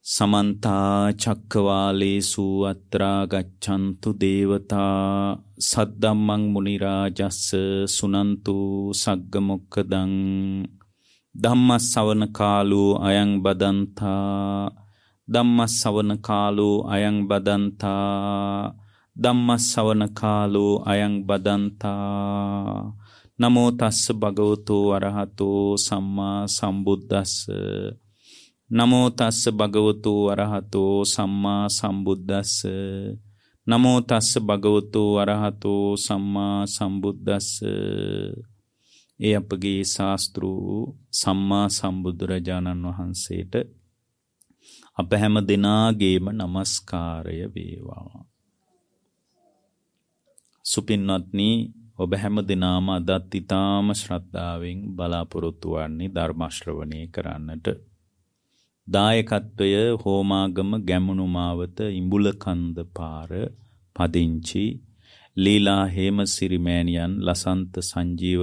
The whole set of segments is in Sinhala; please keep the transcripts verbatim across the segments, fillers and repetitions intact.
समन्ता चक्रवालेषु अत्रा गच्छन्तु देवता सद्धम्मं मुनिराजस्स सुनन्तु सग्गमुक्खदं धम्मස්සවන කාලෝ අයං බදන්තා ධම්මස්සවන කාලෝ අයං බදන්තා ධම්මස්සවන කාලෝ අයං බදන්තා නමෝ තස්ස භගවතෝ අරහතෝ සම්මා සම්බුද්දස්ස නමෝ තස්ස භගවතෝ අරහතෝ සම්මා සම්බුද්දස්ස නමෝ තස්ස භගවතෝ අරහතෝ සම්මා සම්බුද්දස්ස. ඒ අපගේ ශාස්ත්‍රු සම්මා සම්බුදුරජාණන් වහන්සේට අප හැම දෙනාගේම නමස්කාරය වේවා. සුපින්වත්නි, ඔබ හැම දෙනාම අදත් ඊටාම ශ්‍රද්ධාවෙන් බලාපොරොත්තු වන්නේ ධර්ම ශ්‍රවණය කරන්නට. දායකත්වය හෝමාගම ගැමුණු මාවත ඉඹුලකන්ද පාර පදිංචි ලීලා හේමසිරි මෑණියන්, ලසන්ත සංජීව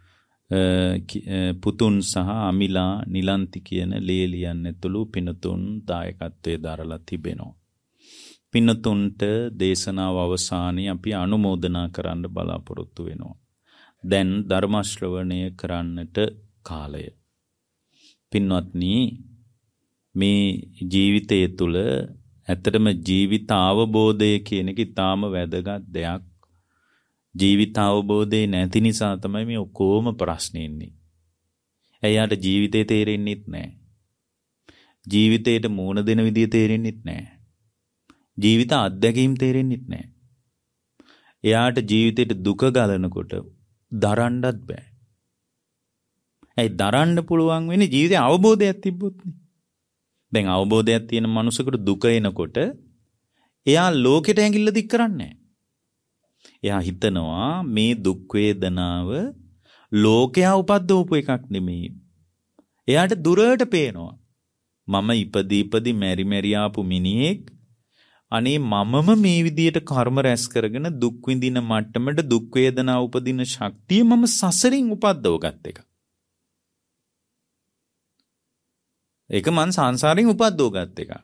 පුතුන් සහ අමිලා නිලන්ති කියන ලේලියන් ඇතුළු පිනතුන් දායකත්වයේ දරලා තිබෙනවා. පිනතුන්ට දේශනාව අවසානයේ අපි අනුමෝදනා කරන්න බලාපොරොත්තු වෙනවා. දැන් ධර්ම ශ්‍රවණය කරන්නට කාලය. පින්වත්නි, මේ ජීවිතය තුළ ඇත්තටම ජීවිත අවබෝධය කියන එක ඉතාම වැදගත් දෙයක්. ජීවිත අවබෝධය නැති නිසා තමයි මේ ඔක්කොම ප්‍රශ්නේ ඉන්නේ. එයාට ජීවිතේ තේරෙන්නෙත් නැහැ. ජීවිතේට මූණ දෙන විදිය තේරෙන්නෙත් නැහැ. ජීවිත අත්දැකීම් තේරෙන්නෙත් නැහැ. එයාට ජීවිතේට දුක ගලනකොට දරන්නත් බෑ. ඒ දරන්න පුළුවන් වෙන්නේ ජීවිතේ අවබෝධයක් තිබ්බොත් නේ. දැන් අවබෝධයක් තියෙන මනුස්සයෙකුට දුක එනකොට එයා ලෝකෙට ඇඟිල්ල දික් කරන්නේ නැහැ. එයා හිතනවා මේ දුක් වේදනාව ලෝකයා උපද්දවපු එකක් නෙමෙයි. එයාට දුරට පේනවා මම ඉපදී ඉපදී මෙරි මෙරි ආපු මිනිහෙක්, අනේ මමම මේ විදියට කර්ම රැස් කරගෙන දුක් විඳින මට්ටමට දුක් වේදනා උපදින ශක්තිය මම සසරින් උපද්දවගත් එක. ඒක මං සංසාරයෙන් උපද්දවගත් එක.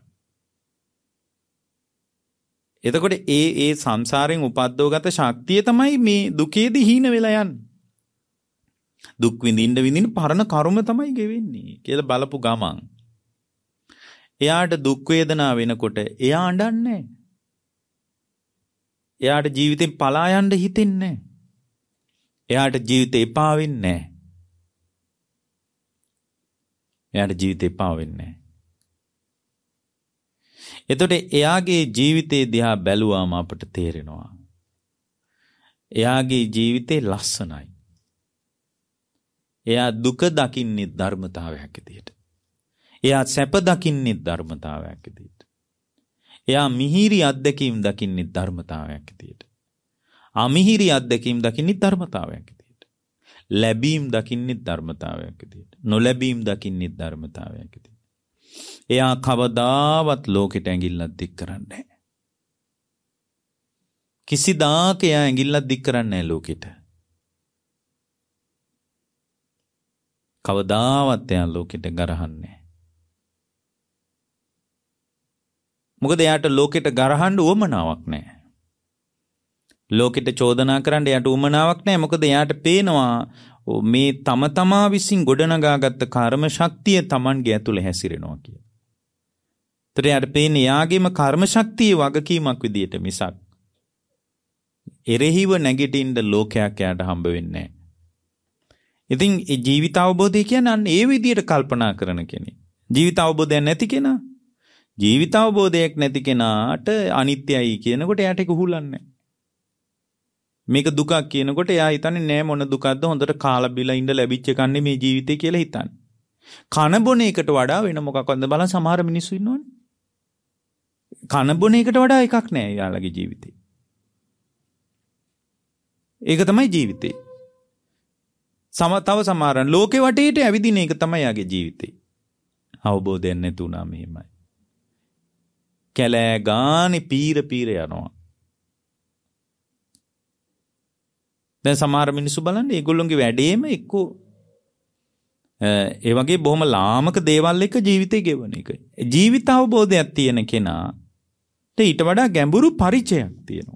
එතකොට ඒ ඒ සංසාරයෙන් උපද්දවගත ශක්තිය තමයි මේ දුකේදී හීන වෙලා යන්නේ. දුක් විඳින්න විඳින්න පරණ කර්ම තමයි ගෙවෙන්නේ කියලා බලපු ගමන් එයාට දුක් වේදනා වෙනකොට එයා අඬන්නේ. එයාට ජීවිතෙන් පලා යන්න හිතෙන්නේ. එයාට ජීවිතේ එපා වෙන්නේ නැහැ. එයාට ජීවිතේ එපා වෙන්නේ නැහැ. එතකොට එයාගේ ජීවිතේ දිහා බැලුවාම අපට තේරෙනවා එයාගේ ජීවිතේ ලස්සනයි. එයා දුක දකින්නේ ධර්මතාවයක් විදියට. එයා සැප දකින්නේ ධර්මතාවයක් විදියට. එයා මිහිරි අත්දැකීම් දකින්නේ ධර්මතාවයක් විදියට. අමිහිරි අත්දැකීම් දකින්නේ ධර්මතාවයක් විදියට. ලැබීම් දකින්නේ ධර්මතාවයක් විදියට. නොලැබීම් දකින්නේ ධර්මතාවයක් විදියට. එයා කවදාවත් ලෝකෙට ඇඟිල්ලක් දික් කරන්නේ නැහැ. කිසිදාක එයා ඇඟිල්ලක් දික් කරන්නේ නැහැ ලෝකෙට. කවදාවත් එයා ලෝකෙට ගරහන්නේ නැහැ. මොකද එයාට ලෝකෙට ගරහන්න උවමනාවක් නැහැ. ලෝකෙට චෝදනා කරන්න එයාට උවමනාවක් නැහැ. මොකද එයාට පේනවා මේ තම තමා විසින් ගොඩනගාගත්ත කර්ම ශක්තිය Tamanගේ ඇතුලේ හැසිරෙනවා කියලා. ඒතර යාට පේන්නේ යාගේම කර්ම ශක්තිය වගකීමක් විදියට මිසක් එරෙහිව නැගිටින්න ලෝකයක් යාට හම්බ වෙන්නේ නැහැ. ඉතින් ඒ ජීවිත අවබෝධය කියන්නේ අන්න ඒ විදියට කල්පනා කරන කෙනෙක්. ජීවිත අවබෝධයක් නැති කෙනා, ජීවිත අවබෝධයක් නැති කෙනාට අනිත්‍යයි කියනකොට එයාට ඒක හුලන්නේ. මේක දුකක් කියනකොට එයා හිතන්නේ නෑ මොන දුකක්ද, හොඳට කාලා බිලා ඉඳ ලැබිච්ච එකක් නෙමේ ජීවිතේ කියලා හිතන්නේ. කන බොන එකට වඩා වෙන මොකක්ද බලන්න සමහර මිනිස්සු ඉන්නවනේ. කන බොන එකට වඩා එකක් නෑ යාළගේ ජීවිතේ. ඒක තමයි ජීවිතේ. සම තව සමහරන් ලෝකේ වටේට ඇවිදින එක තමයි යාගේ ජීවිතේ. අවබෝධයක් නැතුණා මෙහෙමයි. කැලෑ ගානේ පීර පීර යනවා. දැන් සමහර මිනිස්සු බලන්න ඒගොල්ලොන්ගේ වැඩේම එක්කෝ ඒ වගේ බොහොම ලාමක දේවල් එක ජීවිතේ ගෙවන එක. ජීවිත අවබෝධයක් තියෙන කෙනාට ඊට වඩා ගැඹුරු පරිචයක් තියෙනවා.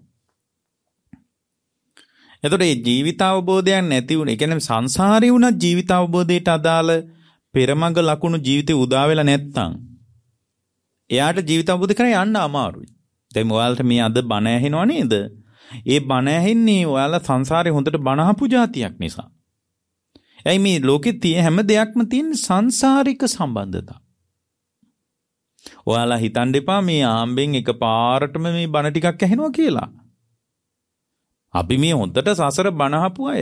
එතකොට මේ ජීවිත අවබෝධයක් නැති වුණ, ඒ කියන්නේ සංසාරේ වුණත් ජීවිත අවබෝධයට අදාළ පෙරමඟ ලකුණු ජීවිතේ උදා වෙලා නැත්තම් එයාට ජීවිත අවබෝධ කරගෙන යන්න අමාරුයි. දැන් ඔයාලට මේ අද බණ ඇහෙනව නේද? ඒ බණ ඇහෙන්නේ ඔයාලා සංසාරේ හොඳට බණ අහපු જાතියක් නිසා. එයි මේ ලෝකේ තියෙන හැම දෙයක්ම තියෙන සංසාරික සම්බන්ධතා. ඔයාලා හිතන්න එපා මේ ආම්බෙන් එකපාරටම මේ බණ ටිකක් ඇහෙනවා කියලා. අපි මේ හොඳට සසර බණ අහපු අය.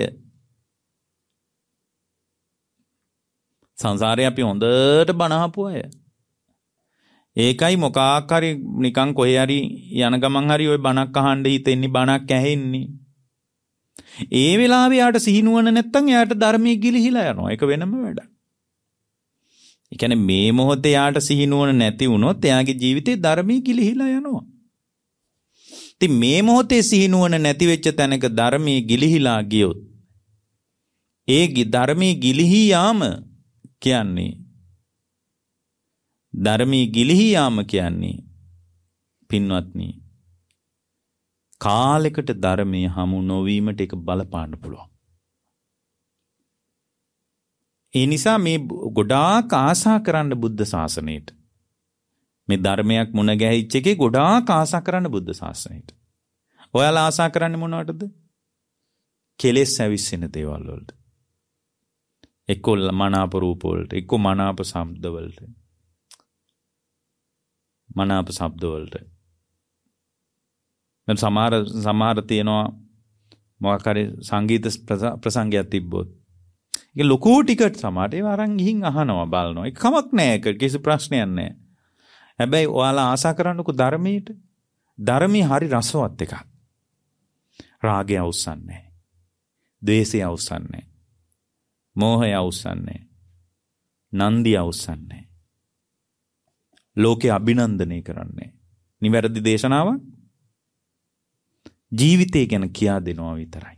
සංසාරේ අපි හොඳට බණ අහපු අය. ඒකයි මොකක් හරි නිකන් කොහේ හරි යන ගමන් හරි ওই බණක් අහන්න හිතෙන්නේ, බණක් ඇහෙන්නේ. ඒ වෙලාවේ යාට සිහිනුවන නැත්තම් යාට ධර්මයේ ගිලිහිලා යනවා. ඒක වෙනම වැඩක්. ඒ කියන්නේ මේ මොහොතේ යාට සිහිනුවන නැති වුණොත් එයාගේ ජීවිතේ ධර්මයේ ගිලිහිලා යනවා. ඉතින් මේ මොහොතේ සිහිනුවන නැති වෙච්ච තැනක ධර්මයේ ගිලිහිලා ගියොත් ඒ ධර්මයේ ගිලිහි යාම කියන්නේ ධර්මයේ ගිලිහි යාම කියන්නේ පින්වත්නි කාලයකට ධර්මයේ හමු නොවීමට ඒක බලපාන්න පුළුවන්. ඒ නිසා මේ ගොඩාක් ආසා කරන්න බුද්ධ ශාසනයට. මේ ධර්මයක් මුණ ගැහිච්ච එකේ ගොඩාක් ආසා කරන්න බුද්ධ ශාසනයට. ඔයාලා ආසා කරන්නේ මොනවටද? කෙලෙස් ඇවිස්සෙන දේවල් වලට. එක්ක මනාප රූප වලට, එක්ක මනාප ශබ්ද වලට. මනාප ශබ්ද වලට. දැන් සමහර සමහර තියෙනවා මොකක් හරි සංගීත ප්‍රසංගයක් තිබ්බොත් ඒක ලොකු ටිකට් සමහරට ඒව අරන් ගිහින් අහනවා බලනවා. ඒක කමක් නෑ. ඒක කිසි ප්‍රශ්නයක් නෑ. හැබැයි ඔයාලා ආසා කරන්නකෝ ධර්මයට. ධර්මයේ හරි රසවත් එකක්. රාගය අවසන්නේ නෑ. ද්වේෂය අවසන්නේ නෑ. මෝහය අවසන්නේ නෑ. නන්දිය අවසන්නේ නෑ. ලෝකේ අභිනන්දනය කරන්නේ. නිවැරදි දේශනාවක් ජීවිතය ගැන කියා දෙනවා විතරයි.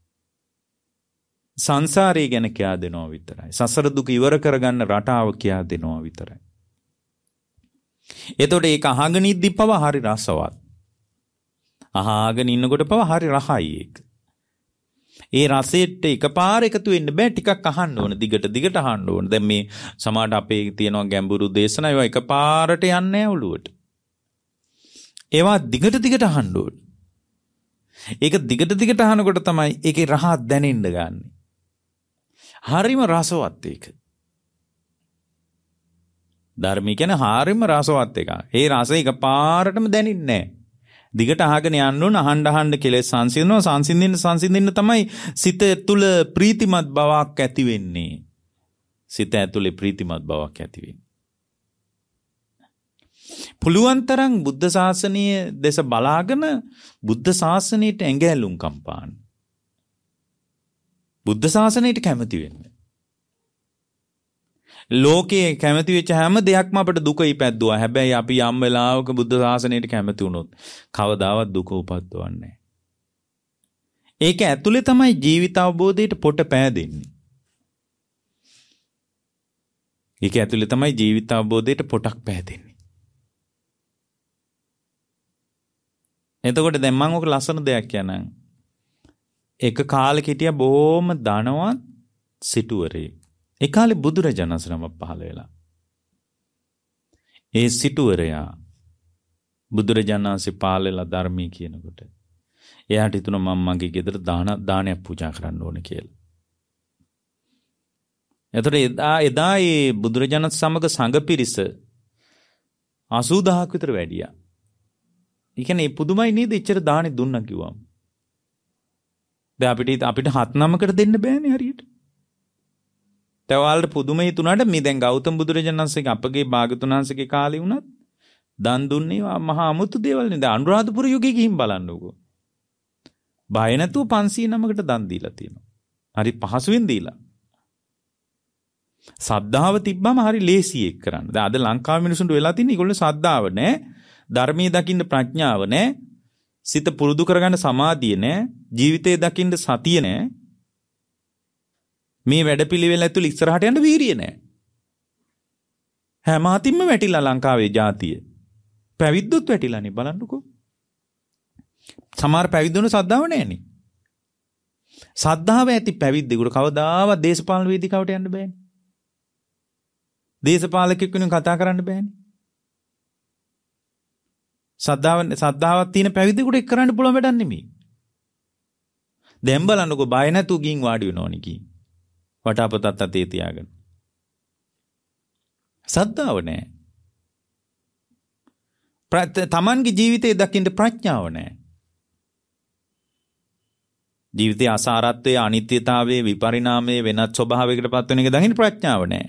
සංසාරය ගැන කියා දෙනවා විතරයි. සසර දුක ඉවර කරගන්න රටාව කියා දෙනවා විතරයි. එතකොට ඒක අහගෙන ඉද්දි පව හරි රසවත්. අහගෙන ඉන්නකොට පව හරි රහයි ඒක. ඒ රසෙට එකපාර එකතු වෙන්න බෑ. ටිකක් අහන්න ඕන. දිගට දිගට අහන්න ඕන. දැන් මේ සමහරට අපේ තියෙනවා ගැඹුරු දේශනා. ඒවා එකපාරට යන්නේ නැහැ ඔළුවට. ඒවා දිගට දිගට අහන්න ඕන. ඒක දිගට දිගට අහනකොට තමයි ඒකේ රහ දැනෙන්න ගන්න. හරිම රසවත් ඒක. ධර්මී කියන්නේ හරිම රසවත් එකක්. ඒ රසය එකපාරටම දැනෙන්නේ නැහැ. දිගට අහගෙන යන්න ඕන. අහන්න අහන්න කෙලෙස් සංසිඳනවා. සංසිඳින්න සංසිඳින්න තමයි සිත තුළ ප්‍රීතිමත් බවක් ඇති වෙන්නේ. සිත ඇතුලේ ප්‍රීතිමත් බවක් ඇති වෙන්නේ. පුළුවන් තරම් බුද්ධ ශාසනයේ දේශ බලාගෙන බුද්ධ ශාසනයට ඇඟැලුම් කම්පාන. බුද්ධ ශාසනයට කැමති වෙන්න. ලෝකයේ කැමති වෙච්ච හැම දෙයක්ම අපිට දුක ඉපැද්දුවා. හැබැයි අපි යම් වෙලාවක බුද්ධ ශාසනයට කැමති වුණොත් කවදාවත් දුක උපද්දවන්නේ නැහැ. ඒක ඇතුලේ තමයි ජීවිත අවබෝධයට පොට පෑදෙන්නේ. ඒක ඇතුලේ තමයි ජීවිත අවබෝධයට පොටක් පෑදෙන්නේ. එතකොට දැන් මම ඔක ලස්සන දෙයක් කියනනම් එක කාලෙක හිටියා බොහොම ධනවත් සිටුවරයෙක්. ඒ කාලේ බුදුරජාණන් ශ්‍රම පහළ වෙලා. ඒ සිටුවරයා බුදුරජාණන්සේ පාලලා ධර්මී කියනකොට එයාට හිතුණා මම මගේ ගෙදර දාන දානයක් පූජා කරන්න ඕනේ කියලා. එතකොට එදා එදා ඒ බුදුරජාණන් සමග සංඝ පිරිස අසූදාහක් විතර වැඩියා. ඒ කියන්නේ පුදුමයි නේද? එච්චර දානෙ දුන්නා කිව්වම. දැන් අපිට අපිට හත් නමකට දෙන්න බෑනේ හරියට. තවල්ට පුදුමයි තුනට මේ දැන් ගෞතම බුදුරජාණන් වහන්සේගේ අපගේ භාගතුන් වහන්සේගේ කාලේ වුණත් දන් දුන්නේ මහා අමුතු දේවල් නේද? අනුරාධපුර යුගයේ ගිහින් බලන්නකෝ. බය නැතුව පන්සිය නමකට දන් දීලා තියෙනවා. හරි පහසුවෙන් දීලා. සද්ධාව තිබ්බම හරි ලේසි එක් කරන්න. දැන් අද ලංකාවේ මිනිසුන්ට වෙලා තියෙන්නේ ඒගොල්ලෝ සද්ධාව නැහැ. ධර්මයේ දකින්න ප්‍රඥාව නැහැ. සිත පුරුදු කරගන්න සමාධිය නැහැ. ජීවිතයේ දකින්න සතිය නැහැ. මේ වැඩපිළිවෙල ඇතුළේ ඉස්සරහට යන්න වීරිය නැහැ. හැම අතින්ම වැටිලා ලංකාවේ ජාතිය. පැවිද්දොත් වැටිලානේ බලන්නකෝ. සමහර පැවිද්දොන සද්ධාව නැහැනේ. සද්ධාව ඇති පැවිද්දෙකුට කවදාවත් දේශපාලන වේදිකාවට යන්න බෑනේ. දේශපාලකෙක් වෙනුවෙන් කතා කරන්න බෑනේ. සද්ධාව සද්ධාවක් තියෙන පැවිද්දෙකුට ඒක කරන්න පුළුවන් වැඩක් නෙමෙයි. දැන් බලන්නකෝ බය නැතුව ගින් වාඩි වෙනවනේ කි. වටාපතත් අතේ තියාගෙන. සද්ධාව නැහැ. තමන්ගේ ජීවිතේ දකින්න ප්‍රඥාව නැහැ. ජීවිතයේ අසාරත්වයේ අනිත්‍යතාවයේ විපරිණාමයේ වෙනත් ස්වභාවයකට පත් වෙන එක දකින්න ප්‍රඥාව නැහැ.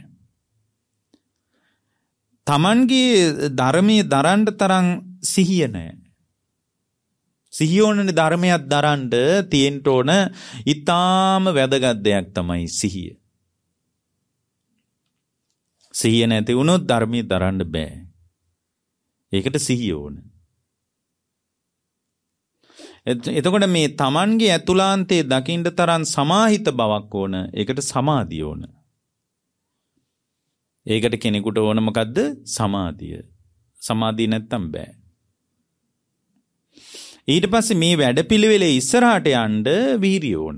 තමන්ගේ ධර්මයේ දරන්න තරම් සිහිය නැහැ. සිහිය ඕනනේ ධර්මයක් දරන්න තියෙන්න ඕන ඊටාම වැදගත් දෙයක් තමයි සිහිය. සිහිය නැති වුණොත් ධර්මයේ දරන්න බෑ. ඒකට සිහිය ඕන. එතකොට මේ තමන්ගේ ඇතුළාන්තයේ දකින්න තරම් සමාහිත බවක් ඕන. ඒකට සමාධිය ඕන. ඒකට කෙනෙකුට ඕන මොකද්ද? සමාධිය. සමාධිය නැත්තම් බෑ. ඊට පස්සේ මේ වැඩපිළිවෙලේ ඉස්සරහට යන්න වීරිය ඕන.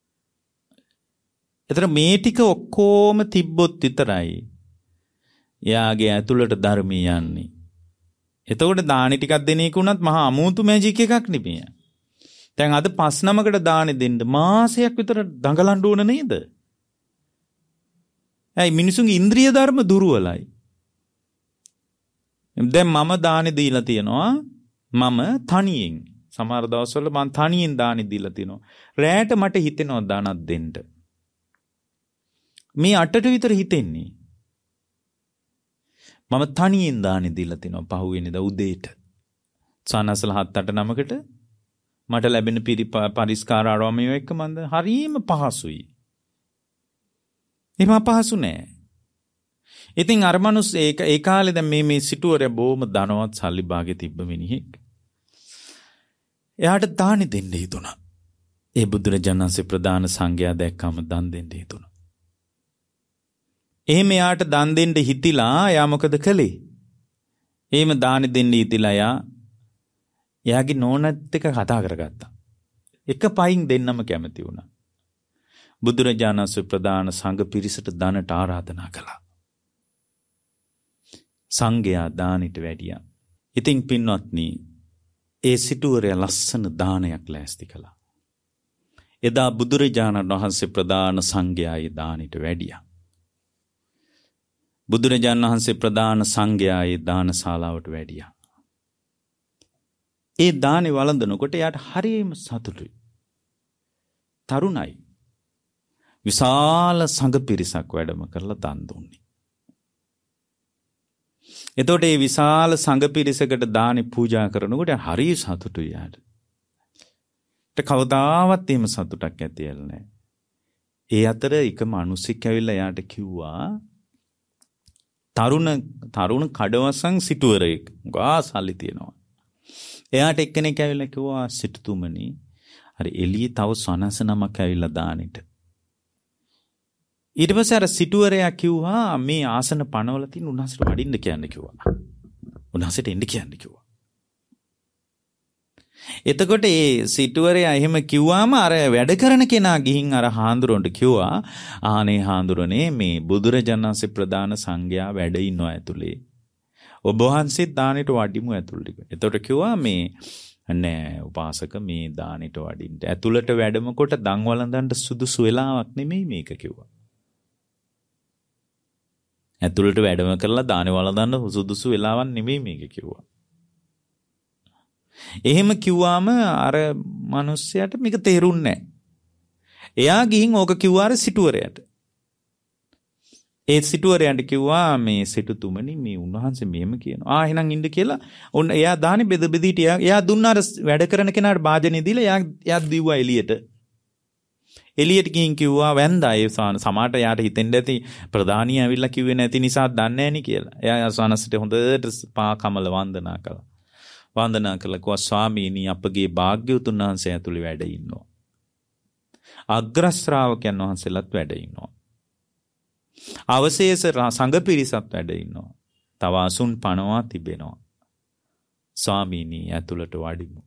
ඒතර මේ ටික ඔක්කොම තිබ්බොත් විතරයි එයාගේ ඇතුළට ධර්මී යන්නේ. එතකොට දානි ටිකක් දෙන එක උනත් මහා අමූතු මැජික් එකක් නෙමෙයි. දැන් අද පස් නමකට දානි දෙන්න මාසයක් විතර දඟලන්න ඕන නේද? ඇයි මිනිසුන්ගේ ඉන්ද්‍රිය ධර්ම දුර්වලයි. දැන් මම දානි දීලා තියනවා. මම තනියෙන් සමහර දවස්වල මම තනියෙන් දානි දීලා තිනවා. රැයට මට හිතෙනවා දානක් දෙන්න. මේ අටට විතර හිතෙන්නේ. මම තනියෙන් දානි දීලා තිනවා පහුවෙනිදා උදේට. සානසල හත් අට නමකට මට ලැබෙන පරිස්කාර ආරාමය එක්ක මන්ද හරීම පහසුයි. එහෙම අපහසු නෑ. ඉතින් අර මනුස්ස ඒක ඒ කාලේ දැන් මේ මේ සිටුවරයා බොහොම ධනවත් සල්ලි භාගෙ තිබ්බ මිනිහෙක්. එයාට දානි දෙන්න හිතුණා. ඒ බුදුරජාණන් වහන්සේ ප්‍රධාන සංඝයා දැක්කම දන් දෙන්න හිතුණා. එහෙම එයාට දන් දෙන්න හිතිලා එයා මොකද කළේ? එහෙම දානි දෙන්න හිතිලා එයා එයාගේ නෝනත් එක්ක කතා කරගත්තා. එක පයින් දෙන්නම කැමති වුණා. බුදුරජාණන් වහන්සේ ප්‍රධාන සංඝ පිරිසට දනට ආරාධනා කළා. සංඝයා දානෙට වැඩියා. ඉතින් පින්වත්නි ඒ සිටුවරයා ලස්සන දානයක් ලෑස්ති කළා. එදා බුදුරජාණන් වහන්සේ ප්‍රධාන සංඝයාගේ දානෙට වැඩියා. බුදුරජාණන් වහන්සේ ප්‍රධාන සංඝයාගේ දානශාලාවට වැඩියා. ඒ දානේ වළඳනකොට එයාට හරියම සතුටුයි. තරුණයි. විශාල සංඝ පිරිසක් වැඩම කරලා දන් දුන්නේ. එතකොට මේ විශාල සංඝ පිරිසකට දානි පූජා කරනකොට හරිය සතුටුයි යාට. ඒක කවදාවත් එහෙම සතුටක් ඇතිවෙන්නේ නැහැ. ඒ අතර එක මිනිස්සෙක් ඇවිල්ලා යාට කිව්වා තරුණ තරුණ කඩවසන් සිටුවරෙක් ගාසල්ලි තියනවා. එයාට එක්කෙනෙක් ඇවිල්ලා කිව්වා සිටුතුමනි හරි එළියේ තව සනස නමක් ඇවිල්ලා දානෙට. ඊට පස්සේ අර සිටුවරයා කිව්වා මේ ආසන පනවල තියෙන උන්වහන්සේට වඩින්න කියන්න කිව්වා. උන්වහන්සේට එන්න කියන්න කිව්වා. එතකොට ඒ සිටුවරයා එහෙම කිව්වාම අර වැඩ කරන කෙනා ගිහින් අර හාඳුරන්ට කිව්වා ආනේ හාඳුරනේ මේ බුදුරජාණන් වහන්සේ ප්‍රධාන සංඝයා වැඩ ඉන්නවා ඇතුලේ. ඔබ වහන්සේ දානෙට වඩිමු ඇතුළට. එතකොට කිව්වා මේ නෑ උපාසක මේ දානෙට වඩින්න. ඇතුළට වැඩම කොට දන් වළඳන්න සුදුසු වෙලාවක් නෙමෙයි මේක කිව්වා. ඇතුළට වැඩම කරලා දානෙ වළඳන්න සුදුසු වෙලාවක් නෙමෙයි මේක කිව්වා. එහෙම කිව්වාම අර මිනිස්සයාට මේක තේරුන්නේ නෑ. එයා ගිහින් ඕක කිව්වා අර සිටුවරයාට. ඒ සිටුවරයාට කිව්වා මේ සිටුතුමනි මේ උන්වහන්සේ මෙහෙම කියනවා. ආ එහෙනම් ඉන්න කියලා. ඔන්න එයා දානේ බෙද බෙදීට එයා දුන්නා අර වැඩ කරන කෙනාට භාජනෙ දීලා එයා එයා දිව්වා එළියට. එළියට ගිහින් කිව්වා වැන්දා ඒ සමාට යාට හිතෙන්න ඇති ප්‍රධානිය ඇවිල්ලා කිව්වේ නැති නිසා දන්නේ නැණි කියලා. එයා සානසට හොඳට පා කමල වන්දනා කළා. වන්දනා කළා කිව්වා ස්වාමීනි අපගේ භාග්‍යවතුන් වහන්සේ ඇතුළේ වැඩ ඉන්නවා. අග්‍ර ශ්‍රාවකයන් වහන්සේලාත් වැඩ ඉන්නවා. අවශේෂ සංඝ පිරිසත් වැඩ ඉන්නවා. තව අසුන් පනවා තිබෙනවා. ස්වාමීනි ඇතුළට වඩිමු.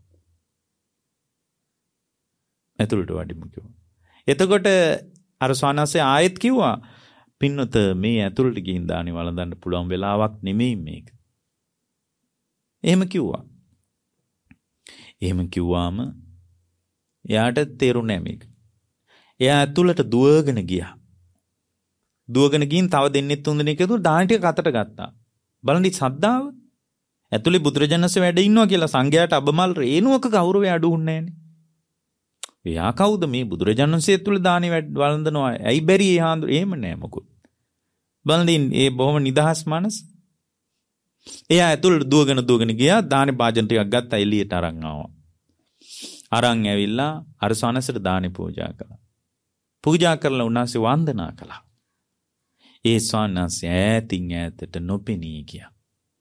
ඇතුළට වඩිමු කිව්වා. එතකොට අර ස්වාමීන් ආයෙත් කිව්වා පින්නත මේ ඇතුළට ගිහින් දානි වළඳන්න පුළුවන් වෙලාවක් නෙමෙයි මේක. එහෙම කිව්වා. එහෙම කිව්වාම එයාට තේරුණේ නැහැ මේක. එයා ඇතුළට දුවගෙන ගියා. දුවගෙන ගින් තව දෙන්නෙක් තුන් දෙනෙක් ඇතුළට දාන ටික අතට ගත්තා. බලන්න සද්දාව. ඇතුළේ බුදුරජාණන්සේ වැඩ ඉන්නවා කියලා සංඝයාට අබමල් රේණුවක ගෞරවය අඩු වුන්නේ නැහනේ. එයා කවුද මේ බුදුරජාණන්සේ ඇතුළේ දානි වළඳනවා. ඇයි බැරි ඒ හාඳු එහෙම නෑ මොකුත්. බලන්න ඒ බොහොම නිදහස් මනස. එයා ඇතුළට දුවගෙන දුවගෙන ගියා. දානි භාජන ටිකක් ගත්තා එළියට අරන් ආවා. අරන් ඇවිල්ලා අර සනසට දානි පූජා කළා. පූජා කරලා උන්වහන්සේ වන්දනා කළා. ඒ ස්වාමීන් ඈතින් ඈතට නොපෙනී ගියා.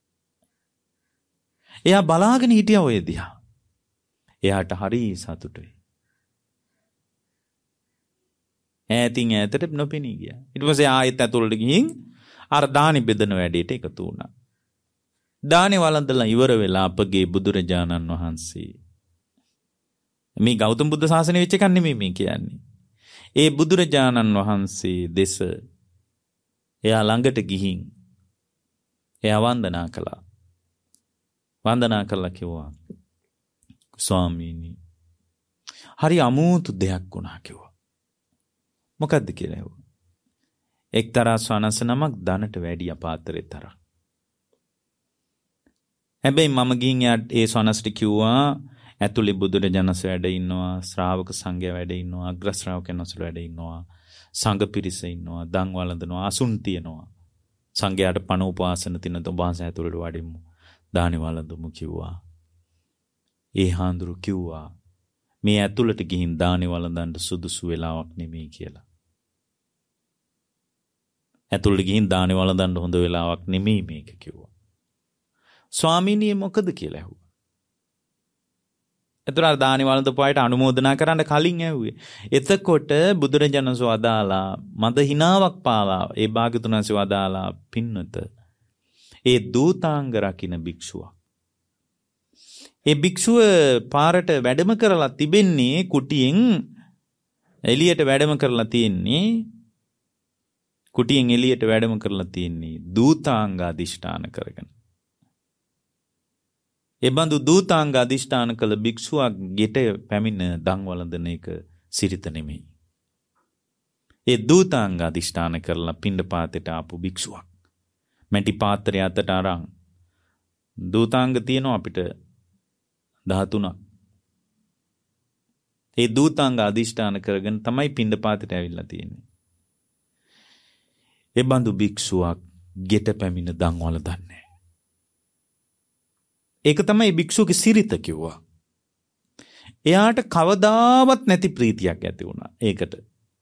එයා බලාගෙන හිටියා ඔය දිහා. එයාට හරි සතුටුයි. ඈතින් ඈතට නොපෙනී ගියා. ඊට පස්සේ ආයෙත් ඇතුළට ගිහින් අර දානි බෙදන වැඩේට එකතු වුණා. දානි වළඳලා ඉවර වෙලා අපගේ බුදුරජාණන් වහන්සේ මේ ගෞතම බුද්ධ ශාසනය වෙච්ච එකක් නෙමෙයි මේ කියන්නේ. ඒ බුදුරජාණන් වහන්සේ දෙස එයා ළඟට ගිහින් එයා වන්දනා කළා. වන්දනා කළා කිව්වා ස්වාමීනි හරි අමුතු දෙයක් වුණා කිව්වා. මොකද්ද කියලා ඇහුවා. එක්තරා ස්වාමීන් නමක් ධනට වැඩි අපාතරේ තරම්. හැබැයි මම ගිහින් ඒ ස්වාමීන්ට කිව්වා ඇතුලේ බුදුරජාණන්සේ වැඩ ඉන්නවා, ශ්‍රාවක සංඝයා වැඩ ඉන්නවා, අග්‍ර ශ්‍රාවකයන් වහන්සේලා වැඩ ඉන්නවා, සංඝ පිරිස ඉන්නවා, දන් වළඳනවා, අසුන් තියනවා. සංඝයාට පණ උපාසන තින තොබාස ඇතුළට වඩිමු. දානි වළඳමු කිව්වා. ඒ හාඳුරු කිව්වා මේ ඇතුළට ගිහින් දානි වළඳන්න සුදුසු වෙලාවක් නෙමෙයි කියලා. ඇතුළට ගිහින් දානි වළඳන්න හොඳ වෙලාවක් නෙමෙයි මේක කිව්වා. ස්වාමීනි මොකද කියලා ඇහුවා. එතකොට දානි වළඳපු අයට අනුමෝදනා කරන්න කලින් ඇහුවේ. එතකොට බුදුරජාණන් වහන්සේ වදාලා මද හිනාවක් පාලා ඒ භාග්‍යතුන් වහන්සේ වදාලා පින්නත ඒ දූතාංග රකින්න භික්ෂුවක්. ඒ භික්ෂුව පාරට වැඩම කරලා තිබෙන්නේ කුටියෙන් එළියට වැඩම කරලා තියෙන්නේ කුටියෙන් එළියට වැඩම කරලා තියෙන්නේ දූතාංග අධිෂ්ඨාන කරගෙන. ඒ බඳු දූතාංග අධිෂ්ඨාන කළ භික්ෂුවක් ගෙට පැමිණ දන් වළඳන එක සිරිත නෙමෙයි. ඒ දූතාංග අධිෂ්ඨාන කරලා පිණ්ඩපාතයට ආපු භික්ෂුවක්. මැටි පාත්‍රය අතට අරන් දූතාංග තියෙනවා අපිට දහතුනක්. ඒ දූතාංග අධිෂ්ඨාන කරගෙන තමයි පිණ්ඩපාතයට ඇවිල්ලා තියෙන්නේ. ඒ බඳු භික්ෂුවක් ගෙට පැමිණ දන් වළඳන්නේ. ඒක තමයි භික්ෂුවගේ සිරිත කිව්වා. එයාට කවදාවත් නැති ප්‍රීතියක් ඇති වුණා ඒකට.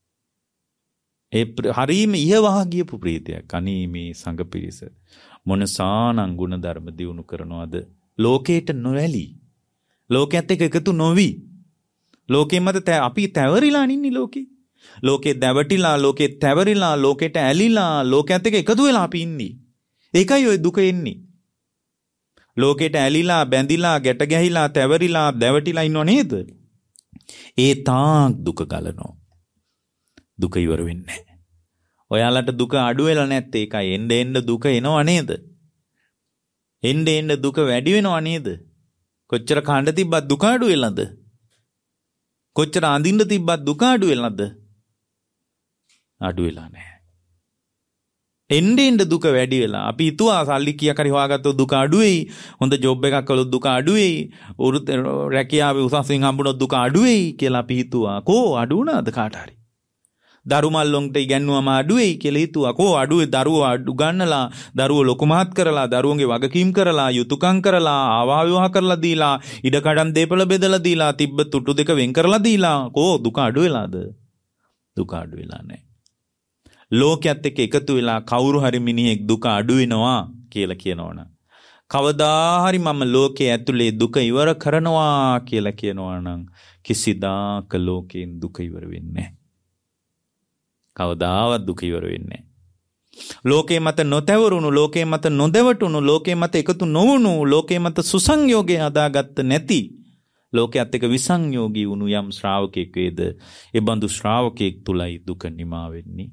ඒ හරීම ඉහවහා ගියපු ප්‍රීතියක්. අනේ මේ සංඝ පිරිස මොනසානම් ගුණ ධර්ම දියුණු කරනවද? ලෝකයට නොඇලී. ලෝකයට එක්ක එකතු නොවි. ලෝකෙ මත අපි තැවරිලා ඉන්නේ ලෝකේ. ලෝකේ දැවටිලා, ලෝකේ තැවරිලා, ලෝකෙට ඇලිලා, ලෝකයට එක්ක එකතු වෙලා අපි ඉන්නේ. ඒකයි ওই දුක එන්නේ. ලෝකෙට ඇලිලා, බැඳිලා, ගැට ගැහිලා, තැවරිලා, දැවටිලා ඉන්නව නේද? ඒ තාක් දුක ගලනවා. දුක ඉවර වෙන්නේ නැහැ. ඔයාලට දුක අඩු වෙලා නැත්තේ ඒකයි. එන්න එන්න දුක එනව නේද? එන්න එන්න දුක වැඩි වෙනව නේද? කොච්චර කණ්ඩ තිබ්බත් දුක අඩු වෙලාද? කොච්චර අඳින්න තිබ්බත් දුක අඩු වෙලාද? අඩු වෙලා නැහැ. එන්න එන්න දුක වැඩි වෙලා අපි හිතුවා සල්ලි කීයක් හරි හොයාගත්තොත් දුක අඩු වෙයි. හොඳ ජොබ් එකක් කළොත් දුක අඩු වෙයි. උරු රැකියාවේ උසස්යෙන් හම්බුනොත් දුක අඩු වෙයි කියලා අපි හිතුවා. කෝ අඩු වුණාද කාට හරි? දරුමල්ලොන්ට ඉගැන්නුවම අඩු වෙයි කියලා හිතුවා. කෝ අඩුවේ දරුවෝ අඩු ගන්නලා, දරුවෝ ලොකු මහත් කරලා, දරුවන්ගේ වගකීම් කරලා, යුතුයකම් කරලා, ආවා විවාහ කරලා දීලා, ඉඩකඩම් දේපල බෙදලා දීලා, තිබ්බ තුටු දෙක වෙන් කරලා දීලා. කෝ දුක අඩු වෙලාද? දුක අඩු වෙලා නැහැ. ලෝකයේත් එක්ක එකතු වෙලා කවුරු හරි මිනිහෙක් දුක අඩු වෙනවා කියලා කියනවනම් කවදා හරි මම ලෝකයේ ඇතුලේ දුක ඉවර කරනවා කියලා කියනවා නම් කිසිදාක ලෝකයෙන් දුක ඉවර වෙන්නේ නැහැ. කවදාවත් දුක ඉවර වෙන්නේ නැහැ. ලෝකේ මත නොතැවරුණු, ලෝකේ මත නොදෙවටුණු, ලෝකේ මත එකතු නොවුණු, ලෝකේ මත සුසංයෝගය හදාගත්ත නැති, ලෝකයේත් එක විසංයෝගී වුණු යම් ශ්‍රාවකෙක් වේද, ඒ බඳු ශ්‍රාවකෙක් තුලයි දුක නිමා වෙන්නේ.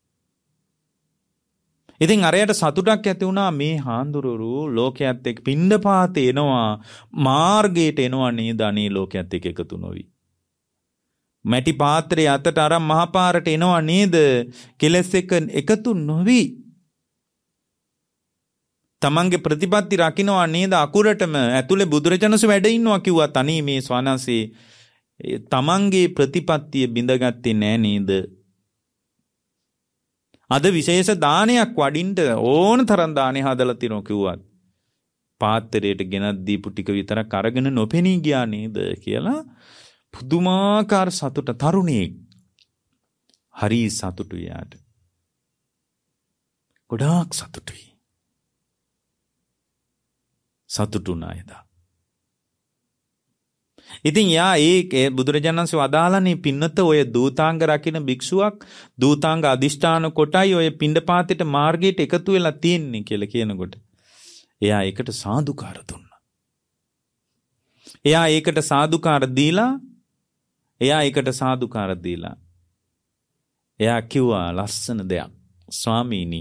ඉතින් අරයට සතුටක් ඇති වුණා මේ හාඳුරුරු ලෝකයේත් එක්ක පිණ්ඩපාතේ එනවා, මාර්ගයට එනවා නේද අනේ ලෝකයේත් එක්ක එකතු නොවි. මැටි පාත්‍රයේ අතට අරන් මහපාරට එනවා නේද කෙලස් එක එකතු නොවි. තමන්ගේ ප්‍රතිපත්ති රකින්නවා නේද අකුරටම ඇතුලේ බුදුරජාණන්සේ වැඩ ඉන්නවා කිව්වා. තනි මේ ස්වානන්සේ තමන්ගේ ප්‍රතිපත්තිය බිඳගත්තේ නෑ නේද? අද විශේෂ දානයක් වඩින්න ඕන තරම් දානේ හදලා තිනෝ කිව්වත් පාත්‍රයට ගෙනත් දීපු ටික විතරක් අරගෙන නොපෙනී ගියා නේද කියලා පුදුමාකාර සතුට. තරුණියෙක් හරි සතුටුයි යාට. ගොඩාක් සතුටුයි. සතුටුනා එදා. ඉතින් යා ඒ බුදුරජාණන්සේ වදාළනේ පින්නත ඔය දූතාංග රකින්න භික්ෂුවක් දූතාංග අදිෂ්ඨාන කොටයි ඔය පිණ්ඩපාතේට මාර්ගයට එකතු වෙලා තියෙන්නේ කියලා කියනකොට එයා ඒකට සාදුකාර දුන්නා. එයා ඒකට සාදුකාර දීලා එයා ඒකට සාදුකාර දීලා එයා කිව්වා ලස්සන දෙයක්. ස්වාමීනි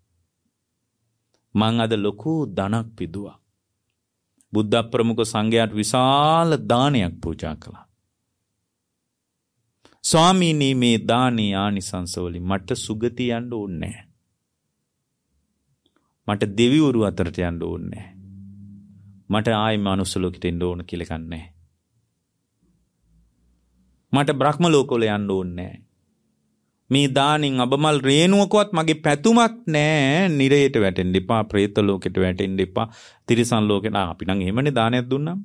මං අද ලොකු ධනක් පිදුවා. බුද්ධ ප්‍රමුඛ සංඝයාට විශාල දානයක් පූජා කළා. ස්වාමීනි මේ දානී ආනිසංස වලින් මට සුගති යන්න ඕනේ නැහැ. මට දෙවිවරු අතරට යන්න ඕනේ නැහැ. මට ආයි මනුස්ස ලෝකෙට එන්න ඕන කියලා කන්නේ. මට බ්‍රහ්ම ලෝකවල යන්න ඕනේ නැහැ. මේ දානින් අබමල් රේණුවකවත් මගේ පැතුමක් නැහැ. නිරයට වැටෙන්න එපා, പ്രേත ලෝකෙට වැටෙන්න එපා, තිරිසන් ලෝකෙට. අපි නම් එහෙමනේ දානයක් දුන්නා.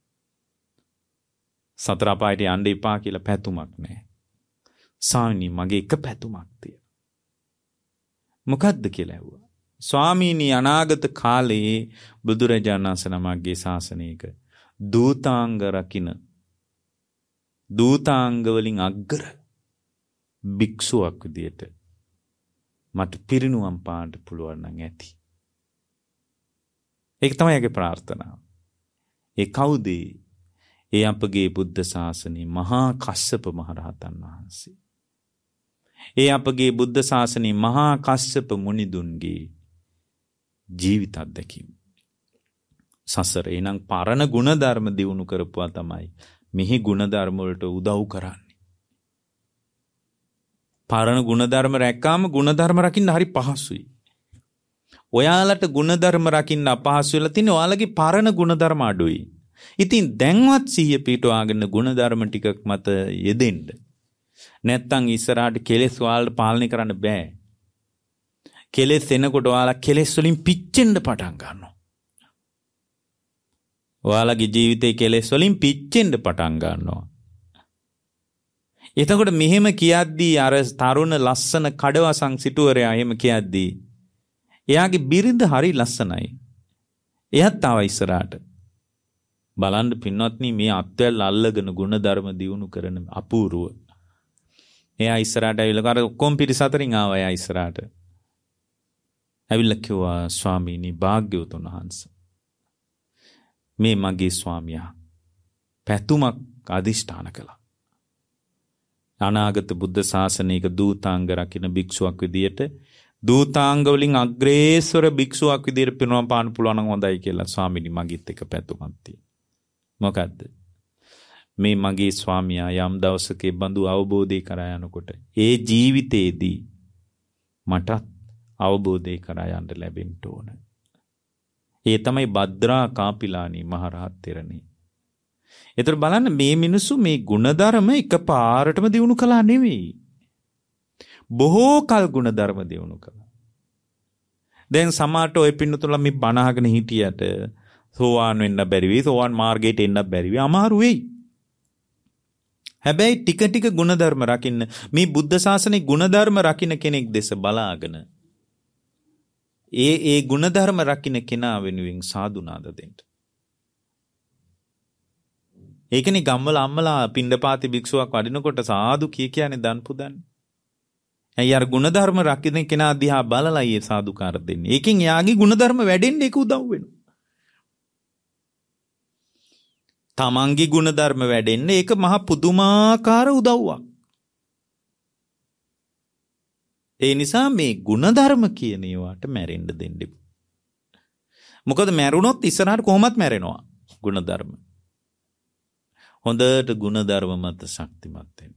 සතර අපායට යන්න එපා කියලා පැතුමක් නැහැ. සාමි මගේ එක පැතුමක් තියෙනවා. මොකද්ද කියලා ඇහුවා. ස්වාමීනි අනාගත කාලේ බුදුරජාණන් වහන්සේ නමගේ ශාසනයක දූතාංග රකින්න දූතාංග වලින් අග්‍ර භික්ෂුවක් විදියට මට පිරිනුවම් පාන්න පුළුවන් නම් ඇති. ඒක තමයි ඒකේ ප්‍රාර්ථනාව. ඒ කවුද? ඒ අපගේ බුද්ධ ශාසනයේ මහා කස්සප මහරහතන් වහන්සේ. ඒ අපගේ බුද්ධ ශාසනයේ මහා කස්සප මුනිදුන්ගේ ජීවිත අත්දැකීම්. සසර එනං පරණ ගුණධර්ම දියුණු කරපුවා තමයි මෙහි ගුණධර්ම වලට උදව් කරන්නේ. පරණ ගුණධර්ම රැක්කාම ගුණධර්ම රකින්න හරි පහසුයි. ඔයාලට ගුණධර්ම රකින්න අපහසු වෙලා තියෙන්නේ ඔයාලගේ පරණ ගුණධර්ම අඩුයි. ඉතින් දැන්වත් සිහිය පිටවාගෙන ගුණධර්ම ටිකක් මත යෙදෙන්න. නැත්තම් ඉස්සරහට කෙලෙස් ඔයාලට පාලනය කරන්න බෑ. කෙලෙස් එනකොට ඔයාලා කෙලෙස් වලින් පිච්චෙන්න පටන් ගන්නවා. ඔයාලගේ ජීවිතේ කෙලෙස් වලින් පිච්චෙන්න පටන් ගන්නවා. එතකොට මෙහෙම කියද්දී අර තරුණ ලස්සන කඩවසන් සිටුවරයා එහෙම කියද්දී එයාගේ බිරිඳ හරි ලස්සනයි. එයාත් ආව ඉස්සරහට. බලන්න පින්වත්නි මේ අත්වැල් අල්ලගෙන ගුණධර්ම දියුණු කරන අපූර්ව. එයා ඉස්සරහට ඇවිල්ලා අර ඔක්කොම පිරිස අතරින් ආවා එයා ඉස්සරහට. ඇවිල්ලා කිව්වා ස්වාමීනි භාග්‍යවතුන් වහන්සේ මේ මගේ ස්වාමියා පැතුමක් අදිෂ්ඨාන කළා. අනාගත බුද්ධ ශාසනයක දූතාංග රකින්න භික්ෂුවක් විදියට දූතාංග වලින් අග්‍රේස්වර භික්ෂුවක් විදියට පිරුණම් පාන්න පුළුවන් නම් හොඳයි කියලා ස්වාමීනි මගිත් එක පැතුමක් තියෙනවා. මොකද්ද? මේ මගේ ස්වාමියා යම් දවසක බඳු අවබෝධය කරා යනකොට ඒ ජීවිතේදී මට අවබෝධය කරා යන්න ලැබෙන්න ඕන. ඒ තමයි භද්‍රා කාපිලානි මහරහත් තෙරණිය. ඒතර බලන්න මේ මිනිස්සු මේ ගුණධර්ම එකපාරටම දිනු කළා නෙවෙයි. බොහෝ කල් ගුණධර්ම දිනු කළා. දැන් සමාට ඔය පින්නතුලා මේ බණ අහගෙන හිටියට සෝවාන් වෙන්න බැරි වෙයි, සෝවාන් මාර්ගයට එන්න බැරි වෙයි, අමාරු වෙයි. හැබැයි ටික ටික ගුණධර්ම රකින්න මේ බුද්ධ ශාසනයේ ගුණධර්ම රකින්න කෙනෙක් දෙස බලාගෙන ඒ ඒ ගුණධර්ම රකින්න කෙනා වෙනුවෙන් සාදු නාද දෙන්න. ඒකනේ ගම්වල අම්මලා පින්ඩපාති භික්ෂුවක් වඩිනකොට සාදු කිය කියන්නේ දන් පුදන්නේ. ඇයි අර ගුණධර්ම රකින්න කෙනා දිහා බලලා ඊයේ සාදුකාර දෙන්නේ. ඒකෙන් එයාගේ ගුණධර්ම වැඩෙන්න ඒක උදව් වෙනවා. තමන්ගේ ගුණධර්ම වැඩෙන්න ඒක මහ පුදුමාකාර උදව්වක්. ඒ නිසා මේ ගුණධර්ම කියන ඒවාට මැරෙන්න දෙන්න. මොකද මැරුණොත් ඉස්සරහට කොහොමත් මැරෙනවා ගුණධර්ම. හොඳට ගුණධර්ම මත ශක්තිමත් වෙන්න.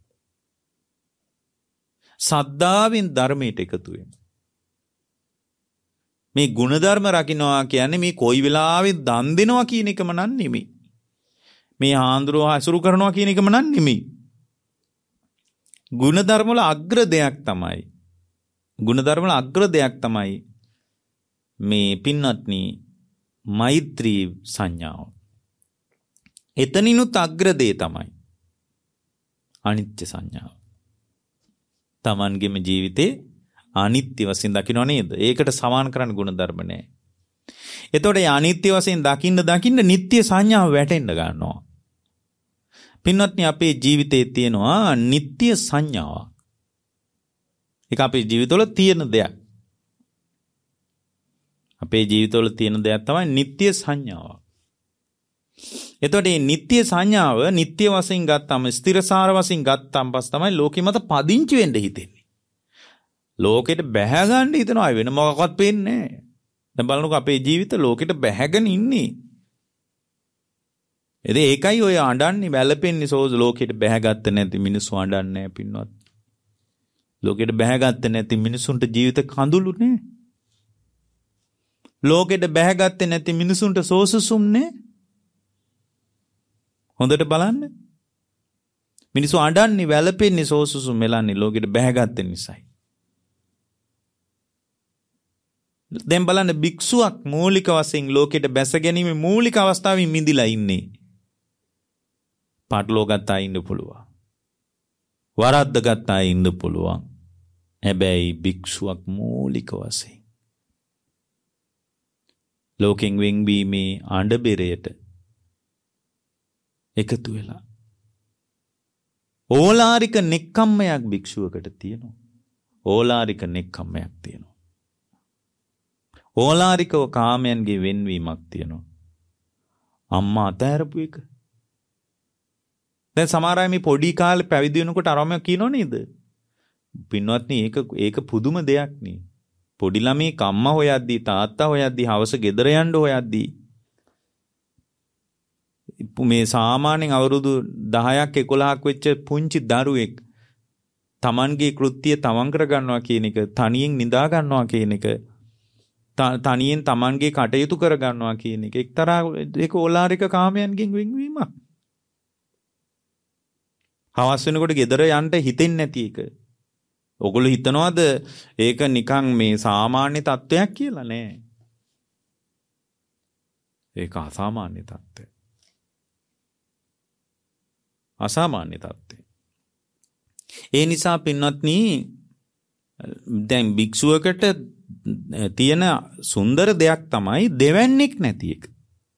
සද්ධාවෙන් ධර්මයට එකතු වෙන්න. මේ ගුණධර්ම රකින්නවා කියන්නේ මේ කොයි වෙලාවෙ දන් දෙනවා කියන එකම නන් නෙමෙයි. මේ ආන්දරව හසුරු කරනවා කියන එකම නන් නෙමෙයි. ගුණධර්ම වල අග්‍ර දෙයක් තමයි. ගුණධර්ම වල අග්‍ර දෙයක් තමයි මේ පින්වත්නි මෛත්‍රී සංඥාව. එතනිනුත් අග්‍ර දේ තමයි අනිත්‍ය සංඥාව. තමන්ගේම ජීවිතේ අනිත්‍ය වශයෙන් දකින්න නේද? ඒකට සමාන කරන්න ගුණධර්ම නැහැ. එතකොට මේ අනිත්‍ය වශයෙන් දකින්න දකින්න නිට්ටය සංඥාව වැටෙන්න ගන්නවා. පින්වත්නි අපේ ජීවිතේ තියෙනවා නිට්ටය සංඥාව. ඒක අපේ ජීවිතවල තියෙන දෙයක්. අපේ ජීවිතවල තියෙන දෙයක් තමයි නිට්ටය සංඥාව. එතකොට මේ නිට්ටය සංඥාව නිට්ටය වශයෙන් ගත්තාම ස්ථිරසාර වශයෙන් ගත්තාම පස්ස තමයි ලෝකෙ මත පදිංචි වෙන්න හිතෙන්නේ. ලෝකෙට බැහැ ගන්න හිතනවා වෙන මොකක්වත් පේන්නේ නැහැ. දැන් බලන්නකෝ අපේ ජීවිත ලෝකෙට බැහැගෙන ඉන්නේ. එදේ ඒකයි ඔය අඬන්නේ වැළපෙන්නේ සෝස් ලෝකෙට බැහැගත්තේ නැති මිනිස්සු අඬන්නේ නැහැ පින්වත්. ලෝකෙට බැහැගත්තේ නැති මිනිසුන්ට ජීවිත කඳුළු නේ. ලෝකෙට බැහැගත්තේ නැති මිනිසුන්ට සෝසුසුම් නේ. හොඳට බලන්න. මිනිස්සු අඬන්නේ වැළපෙන්නේ සෝසුසුම් මෙලන්නේ ලෝකෙට බැහැගත්තේ නිසායි. දැන් බලන්න භික්ෂුවක් මූලික වශයෙන් ලෝකෙට බැස ගැනීම මූලික අවස්ථාවෙන් මිදිලා ඉන්නේ. පාටලෝ ගත්තා ඉන්න පුළුවන්. වරද්ද ගත්තා ඉන්න පුළුවන්. හැබැයි භික්ෂුවක් මූලික වශයෙන් ලෝකෙන් වෙන්වීමේ අඬබෙරයට එකතු වෙලා ඕලාරික නෙක්ඛම්මයක් භික්ෂුවකට තියෙනවා. ඕලාරික නෙක්ඛම්මයක් තියෙනවා. ඕලාරිකව කාමයන්ගේ වෙන්වීමක් තියෙනවා. අම්මා අතහැරපු එක. දැන් සමහර අය මේ පොඩි කාලේ පැවිදි වෙනකොට අරම කියනෝ නේද? පින්වත්නි ඒක ඒක පුදුම දෙයක් නේ. පොඩි ළමයි අම්මා හොයද්දී තාත්තා හොයද්දී හවස ගෙදර යන්න හොයද්දී මේ සාමාන්‍යයෙන් අවුරුදු දහයක් එකොළහක් වෙච්ච පුංචි දරුවෙක් තමන්ගේ කෘත්‍ය තමන් කර ගන්නවා කියන එක තනියෙන් නිදා ගන්නවා කියන එක තනියෙන් තමන්ගේ කටයුතු කර ගන්නවා කියන එක එක්තරා ඒක ඕලාරික කාමයන්ගෙන් වෙන්වීමක්. හවස් වෙනකොට ගෙදර යන්න හිතෙන්නේ නැති එක. ඔගොල්ලෝ හිතනවාද ඒක නිකන් මේ සාමාන්‍ය තත්වයක් කියලා නෑ. ඒක අසාමාන්‍ය තත්ත්වයක්. අසාමාන්‍ය තත්ත්වයක්. ඒ නිසා පින්වත්නි දැන් භික්ෂුවකට තියෙන සුන්දර දෙයක් තමයි දෙවන්නේක් නැති එක.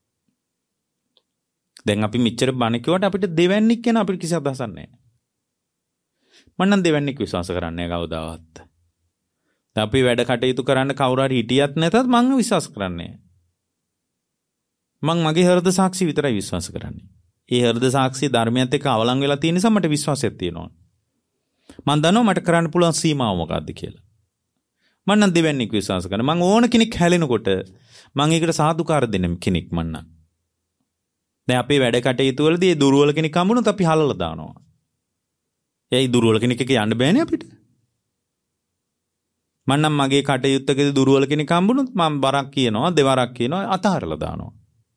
දැන් අපි මෙච්චර බණ කිව්වට අපිට දෙවන්නේක් කියන අපිට කිසි අදහසක් නැහැ. මම නම් දෙවන්නේක් විශ්වාස කරන්නේ නැහැ කවදාවත්. අපි වැඩ කටයුතු කරන්න කවුරු හරි හිටියත් නැතත් මම විශ්වාස කරන්නේ නැහැ. මම මගේ හෘද සාක්ෂි විතරයි විශ්වාස කරන්නේ. ඒ හෘද සාක්ෂි ධර්මයත් එක්ක අවලං වෙලා තියෙන නිසා මට විශ්වාසයක් තියෙනවා. මම දන්නවා මට කරන්න පුළුවන් සීමාව මොකක්ද කියලා. මම නම් දෙවන්නේක් විශ්වාස කරනවා. මම ඕන කෙනෙක් හැලෙනකොට මම ඒකට සාදුකාර දෙන්න කෙනෙක් මම නම්. දැන් අපේ වැඩ කටයුතු වලදී දුර්වල කෙනෙක් හම්බුනොත් අපි හලලා දානවා. එයි දුර්වල කෙනෙක් එක්ක යන්න බෑනේ අපිට. මම නම් මගේ කටයුත්තකදී දුර්වල කෙනෙක් හම්බුනොත් මම බරක් කියනවා දෙවරක් කියනවා අතහරලා දානවා.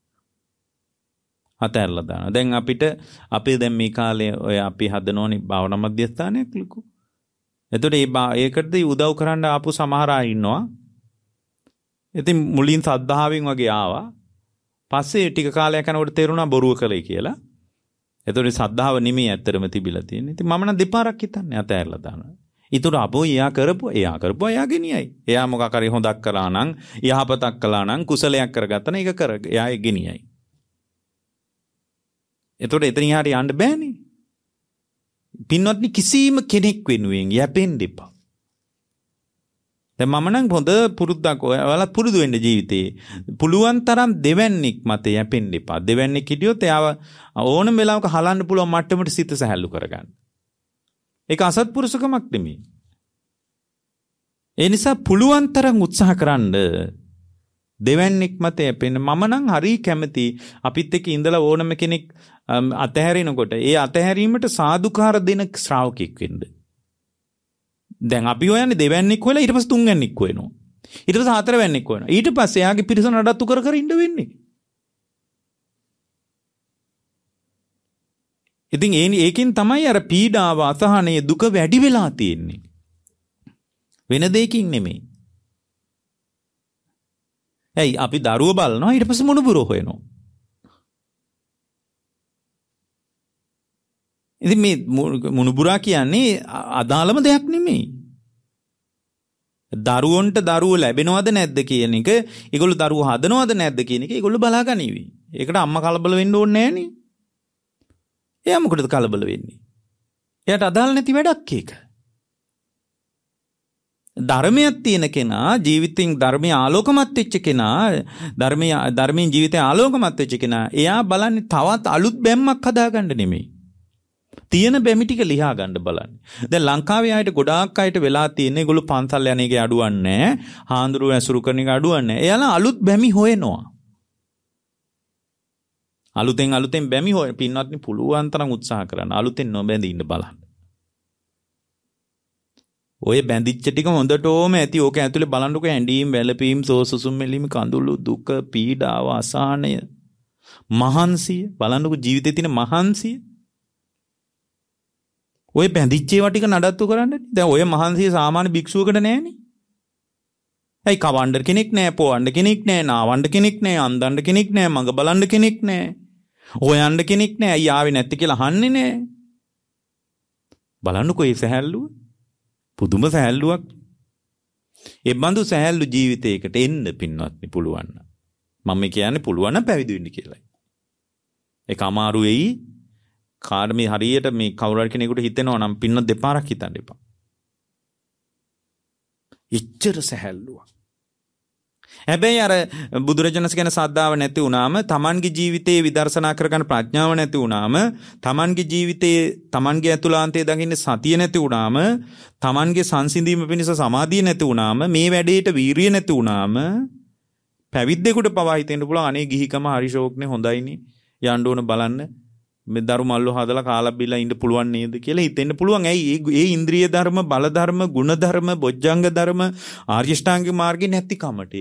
අතහැරලා දානවා. දැන් අපිට අපේ දැන් මේ කාලේ ඔය අපි හදනෝනේ භාවනා මධ්‍යස්ථානයක් ලොකු. එතකොට ඒ ඒකට උදව් කරන්න ආපු සමහර අය ඉන්නවා. ඉතින් මුලින් සද්ධාවෙන් වගේ ආවා. පස්සේ ටික කාලයක් යනකොට තේරුණා බොරුව කළේ කියලා. එතකොට සද්ධාව නෙමෙයි ඇත්තටම තිබිලා තියෙන්නේ. ඉතින් මම නම් දෙපාරක් හිතන්නේ අතහැරලා දානවා. ඊතර අපෝ එයා කරපුවා එයා කරපුවා එයා ගෙනියයි. එයා මොකක් හරි හොදක් කළා නම් යහපතක් කළා නම් කුසලයක් කරගත්තා නම් ඒක කර එයා ගෙනියයි. එතකොට එතනින් හරිය යන්න බෑනේ. පින්වත්නි කිසිම කෙනෙක් වෙනුවෙන් යැපෙන්න එපා. දැන් මම නම් හොඳ පුරුද්දක් ඔයාලා පුරුදු වෙන්න ජීවිතේ. පුළුවන් තරම් දෙවන්නේක් මත යැපෙන්න එපා. දෙවන්නේක් හිටියොත් එයාව ඕනම වෙලාවක හලන්න පුළුවන් මට්ටමට සිත සැහැල්ලු කරගන්න. ඒක අසත්පුරුෂකමක් නෙමෙයි. ඒ නිසා පුළුවන් තරම් උත්සාහ කරන්න දෙවන්නේක් මත යැපෙන්න. මම නම් හරි කැමති අපිත් එක්ක ඉඳලා ඕනම කෙනෙක් අතහැරිනකොට ඒ අතහැරීමට සාදුකාර දෙන ශ්‍රාවකෙක් වෙන්න. දැන් අපි හොයන්නේ දෙවන්නේක් හොයලා ඊට පස්සේ තුන්වැන්නේක් හොයනවා. ඊට පස්සේ හතරවැන්නේක් හොයනවා. ඊට පස්සේ එයාගේ පිරිස නඩත්තු කර කර ඉන්න වෙන්නේ. ඉතින් ඒ ඒකෙන් තමයි අර පීඩාව අසහනය දුක වැඩි වෙලා තියෙන්නේ. වෙන දෙයකින් නෙමෙයි. ඇයි අපි දරුවෝ බලනවා ඊට පස්සේ මොනුබුරෝ හොයනවා. ඉතින් මේ මුණුබුරා කියන්නේ අදාළම දෙයක් නෙමෙයි. දරුවන්ට දරුවෝ ලැබෙනවද නැද්ද කියන එක, ඒගොල්ලෝ දරුවෝ හදනවද නැද්ද කියන එක ඒගොල්ලෝ බලාගනිවි. ඒකට අම්මා කලබල වෙන්න ඕනේ නෑනේ. එයා මොකටද කලබල වෙන්නේ? එයාට අදාළ නැති වැඩක් ඒක. ධර්මයක් තියෙන කෙනා, ජීවිතෙන් ධර්මයේ ආලෝකමත් වෙච්ච කෙනා, ධර්මයේ ධර්මයෙන් ජීවිතේ ආලෝකමත් වෙච්ච කෙනා, එයා බලන්නේ තවත් අලුත් බැම්මක් හදාගන්න නෙමෙයි. තියෙන බැමි ටික ලියා ගන්න බලන්නේ. දැන් ලංකාවේ ආයත ගොඩාක් අයට වෙලා තියෙන ඒගොල්ලෝ පන්සල් යන එකේ අඩුවක් නැහැ. හාඳුරු ඇසුරු කරන එක අඩුවක් නැහැ. එයාලා අලුත් බැමි හොයනවා. අලුතෙන් අලුතෙන් බැමි හොය පින්වත්නි පුළුවන් තරම් උත්සාහ කරන්න. අලුතෙන් නොබැඳී ඉන්න බලන්න. ඔය බැඳිච්ච ටික හොඳටම ඇති. ඕක ඇතුලේ බලන්නකො ඇඬීම්, වැළපීම්, සෝසුසුම් මෙලීම්, කඳුළු, දුක, පීඩාව, අසහනය, මහන්සිය බලන්නකො ජීවිතේ තියෙන මහන්සිය. ඔය බැඳිච්ච ඒවා ටික නඩත්තු කරන්න. දැන් ඔය මහන්සිය සාමාන්‍ය භික්ෂුවකට නැහැනේ. ඇයි කවන්න කෙනෙක් නැහැ, පොවන්න කෙනෙක් නැහැ, නාවන්න කෙනෙක් නැහැ, අන්දන්න කෙනෙක් නැහැ, මඟ බලන්න කෙනෙක් නැහැ. හොයන්න කෙනෙක් නැහැ. අයියා ආවේ නැති කියලා අහන්නේ නැහැ. බලන්නකෝ මේ සැහැල්ලුව. පුදුම සැහැල්ලුවක්. ඒ බඳු සැහැල්ලු ජීවිතයකට එන්න පින්වත්නි පුළුවන්. මම කියන්නේ පුළුවන් නම් පැවිදි වෙන්න කියලායි. ඒක අමාරු වෙයි. කාර්මී හරියට මේ කවුරු හරි කෙනෙකුට හිතෙනවා නම් පින්න දෙපාරක් හිතන්න එපා. ඉච්ඡර සැහැල්ලුවක්. හැබැයි අර බුදුරජාණන්සේ කියන සද්ධාව නැති වුණාම, Tamanගේ ජීවිතයේ විදර්ශනා කරගන්න ප්‍රඥාව නැති වුණාම, Tamanගේ ජීවිතයේ Tamanගේ අතුලාන්තයේ දකින්න සතිය නැති වුණාම, Tamanගේ සංසිඳීම පිණිස සමාධිය නැති වුණාම, මේ වැඩේට වීරිය නැති වුණාම, පැවිද්දෙකුට පවා හිතෙන්න පුළුවන් අනේ ගිහිකම හරි ෂෝක්නේ හොඳයිනේ යන්න ඕන බලන්න. මේ දරු මල්ලෝ හදලා කාලා බිලා ඉන්න පුළුවන් නේද කියලා හිතෙන්න පුළුවන්. ඇයි ඒ ඉන්ද්‍රිය ධර්ම, බල ධර්ම, ගුණ ධර්ම, බොජ්ජංග ධර්ම, ආර්ය ශ්‍රාංගික මාර්ගේ නැති කමට.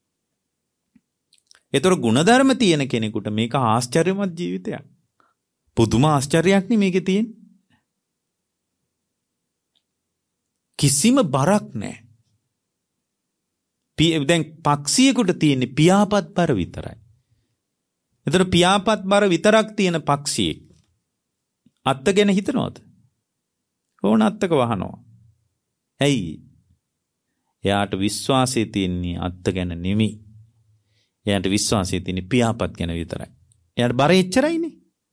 ඒතර ගුණ ධර්ම තියෙන කෙනෙකුට මේක ආශ්චර්යමත් ජීවිතයක්. පුදුම ආශ්චර්යයක් නේ මේකේ තියෙන්නේ. කිසිම බරක් නැහැ. දැන් පක්ෂියෙකුට තියෙන්නේ පියාපත් බර විතරයි. එතන පියාපත් බර විතරක් තියෙන පක්ෂියෙක් අත්ත ගැන හිතනවද? ඕන අත්තක වහනවා. ඇයි? එයාට විශ්වාසය තියෙන්නේ අත්ත ගැන නෙමෙයි. එයාට විශ්වාසය තියෙන්නේ පියාපත් ගැන විතරයි. එයාට බර එච්චරයිනේ.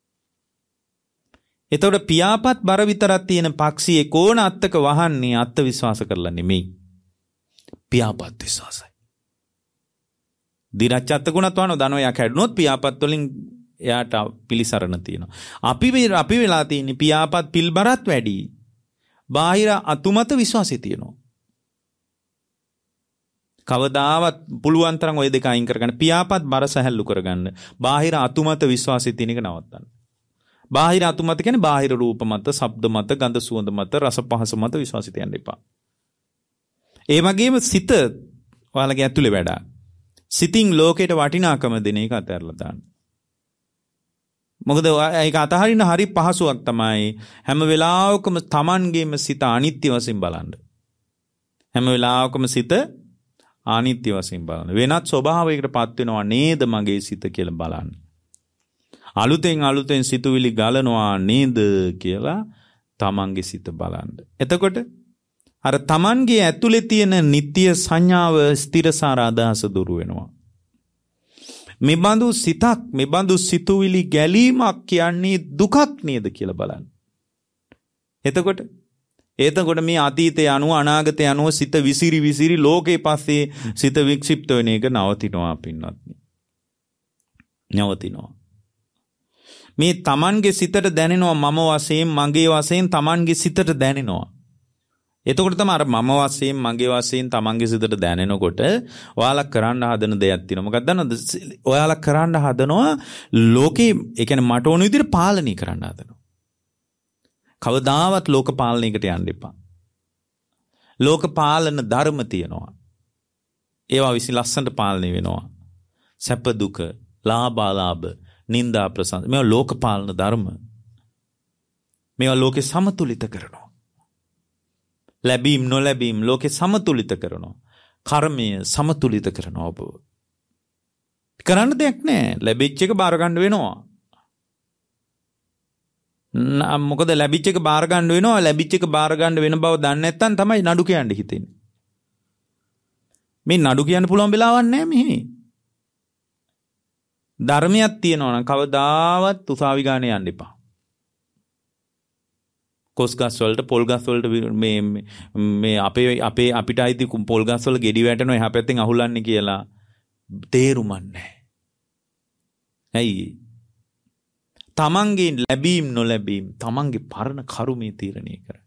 එතකොට පියාපත් බර විතරක් තියෙන පක්ෂියෙක් ඕන අත්තක වහන්නේ අත්ත විශ්වාස කරලා නෙමෙයි. පියාපත් විශ්වාසයි. දිරච්චත්ත ගුණත් වano දනෝ යා කැඩුනොත් පියාපත් වලින් එයාට පිලිසරණ තියෙනවා. අපි අපි වෙලා තියෙන්නේ පියාපත් පිල්බරත් වැඩි. බාහිර අතුමත විශ්වාසය තියෙනවා. කවදාවත් පුළුවන් තරම් ওই දෙක අයින් කරගන්න. පියාපත් බර සැහැල්ලු කරගන්න. බාහිර අතුමත විශ්වාසය තියෙන එක නවත්තන්න. බාහිර අතුමත කියන්නේ බාහිර රූප මත, ශබ්ද මත, ගන්ධ සුවඳ මත, රස පහස මත විශ්වාසය තියන්න එපා. ඒ වගේම සිත ඔයාලගේ ඇතුලේ වැඩා. සිතින් ලෝකයට වටිනාකම දෙන එක අතහැරලා දාන්න. මොකද ඒක අතහරින්න හරි පහසුවක් තමයි. හැම වෙලාවකම Tamanගේම සිත අනිත්‍ය වශයෙන් බලන්න. හැම වෙලාවකම සිත අනිත්‍ය වශයෙන් බලන්න. වෙනත් ස්වභාවයකට පත් වෙනවා නේද මගේ සිත කියලා බලන්න. අලුතෙන් අලුතෙන් සිතුවිලි ගලනවා නේද කියලා Tamanගේ සිත බලන්න. එතකොට අර Tamanගේ ඇතුලේ තියෙන නিত্য සංඥාව ස්ථිරසාර අදහස දුරු වෙනවා. මේ බඳු සිතක් මේ බඳු සිතුවිලි ගැලීමක් කියන්නේ දුකක් නේද කියලා බලන්න. එතකොට එතකොට මේ අතීතය අනුව අනාගතය අනුව සිත විසිරි විසිරි ලෝකේ පස්සේ සිත වික්ෂිප්ත වෙන එක නවතිනවා පින්වත්නි. නවතිනවා. මේ Tamanගේ සිතට දැනෙනවා මම වශයෙන් මගේ වශයෙන් Tamanගේ සිතට දැනෙනවා. එතකොට තමයි අර මම වශයෙන් මගේ වශයෙන් Tamanගේ සිතට දැනෙනකොට ඔයාලා කරන්න හදන දෙයක් තියෙනවා. මොකක්ද දන්නවද? ඔයාලා කරන්න හදනවා ලෝකේ ඒ කියන්නේ මට ඕන විදිහට පාලනය කරන්න හදනවා. කවදාවත් ලෝක පාලනයකට යන්න එපා. ලෝක පාලන ධර්ම තියෙනවා. ඒවා විසි ලස්සනට පාලනය වෙනවා. සැප දුක, ලාභ අලාභ, නිന്ദා ප්‍රසන්න. මේවා ලෝක පාලන ධර්ම. මේවා ලෝකේ සමතුලිත කරනවා. ලැබීම් නොලැබීම් ලෝකේ සමතුලිත කරනවා. කර්මය සමතුලිත කරනවා ඔබ. කරන්න දෙයක් නැහැ. ලැබිච්ච එක බාර ගන්න වෙනවා. මොකද ලැබිච්ච එක බාර ගන්න වෙනවා. ලැබිච්ච එක බාර ගන්න වෙන බව දන්නේ නැත්නම් තමයි නඩු කියන්න හිතෙන්නේ. මේ නඩු කියන්න පුළුවන් වෙලාවක් නැහැ මෙහි. ධර්මයක් තියෙනවා නම් කවදාවත් උසාවි ගානේ යන්න එපා. කොස්ගස් වලට පොල් ගස් වලට මේ මේ අපේ අපේ අපිට අයිති පොල් ගස් වල ගෙඩි වැටෙනවා එහා පැත්තෙන් අහුලන්නේ කියලා තේරුමක් නැහැ. ඇයි? තමන්ගේ ලැබීම් නොලැබීම් තමන්ගේ පරණ කර්මයේ තීරණය කරයි.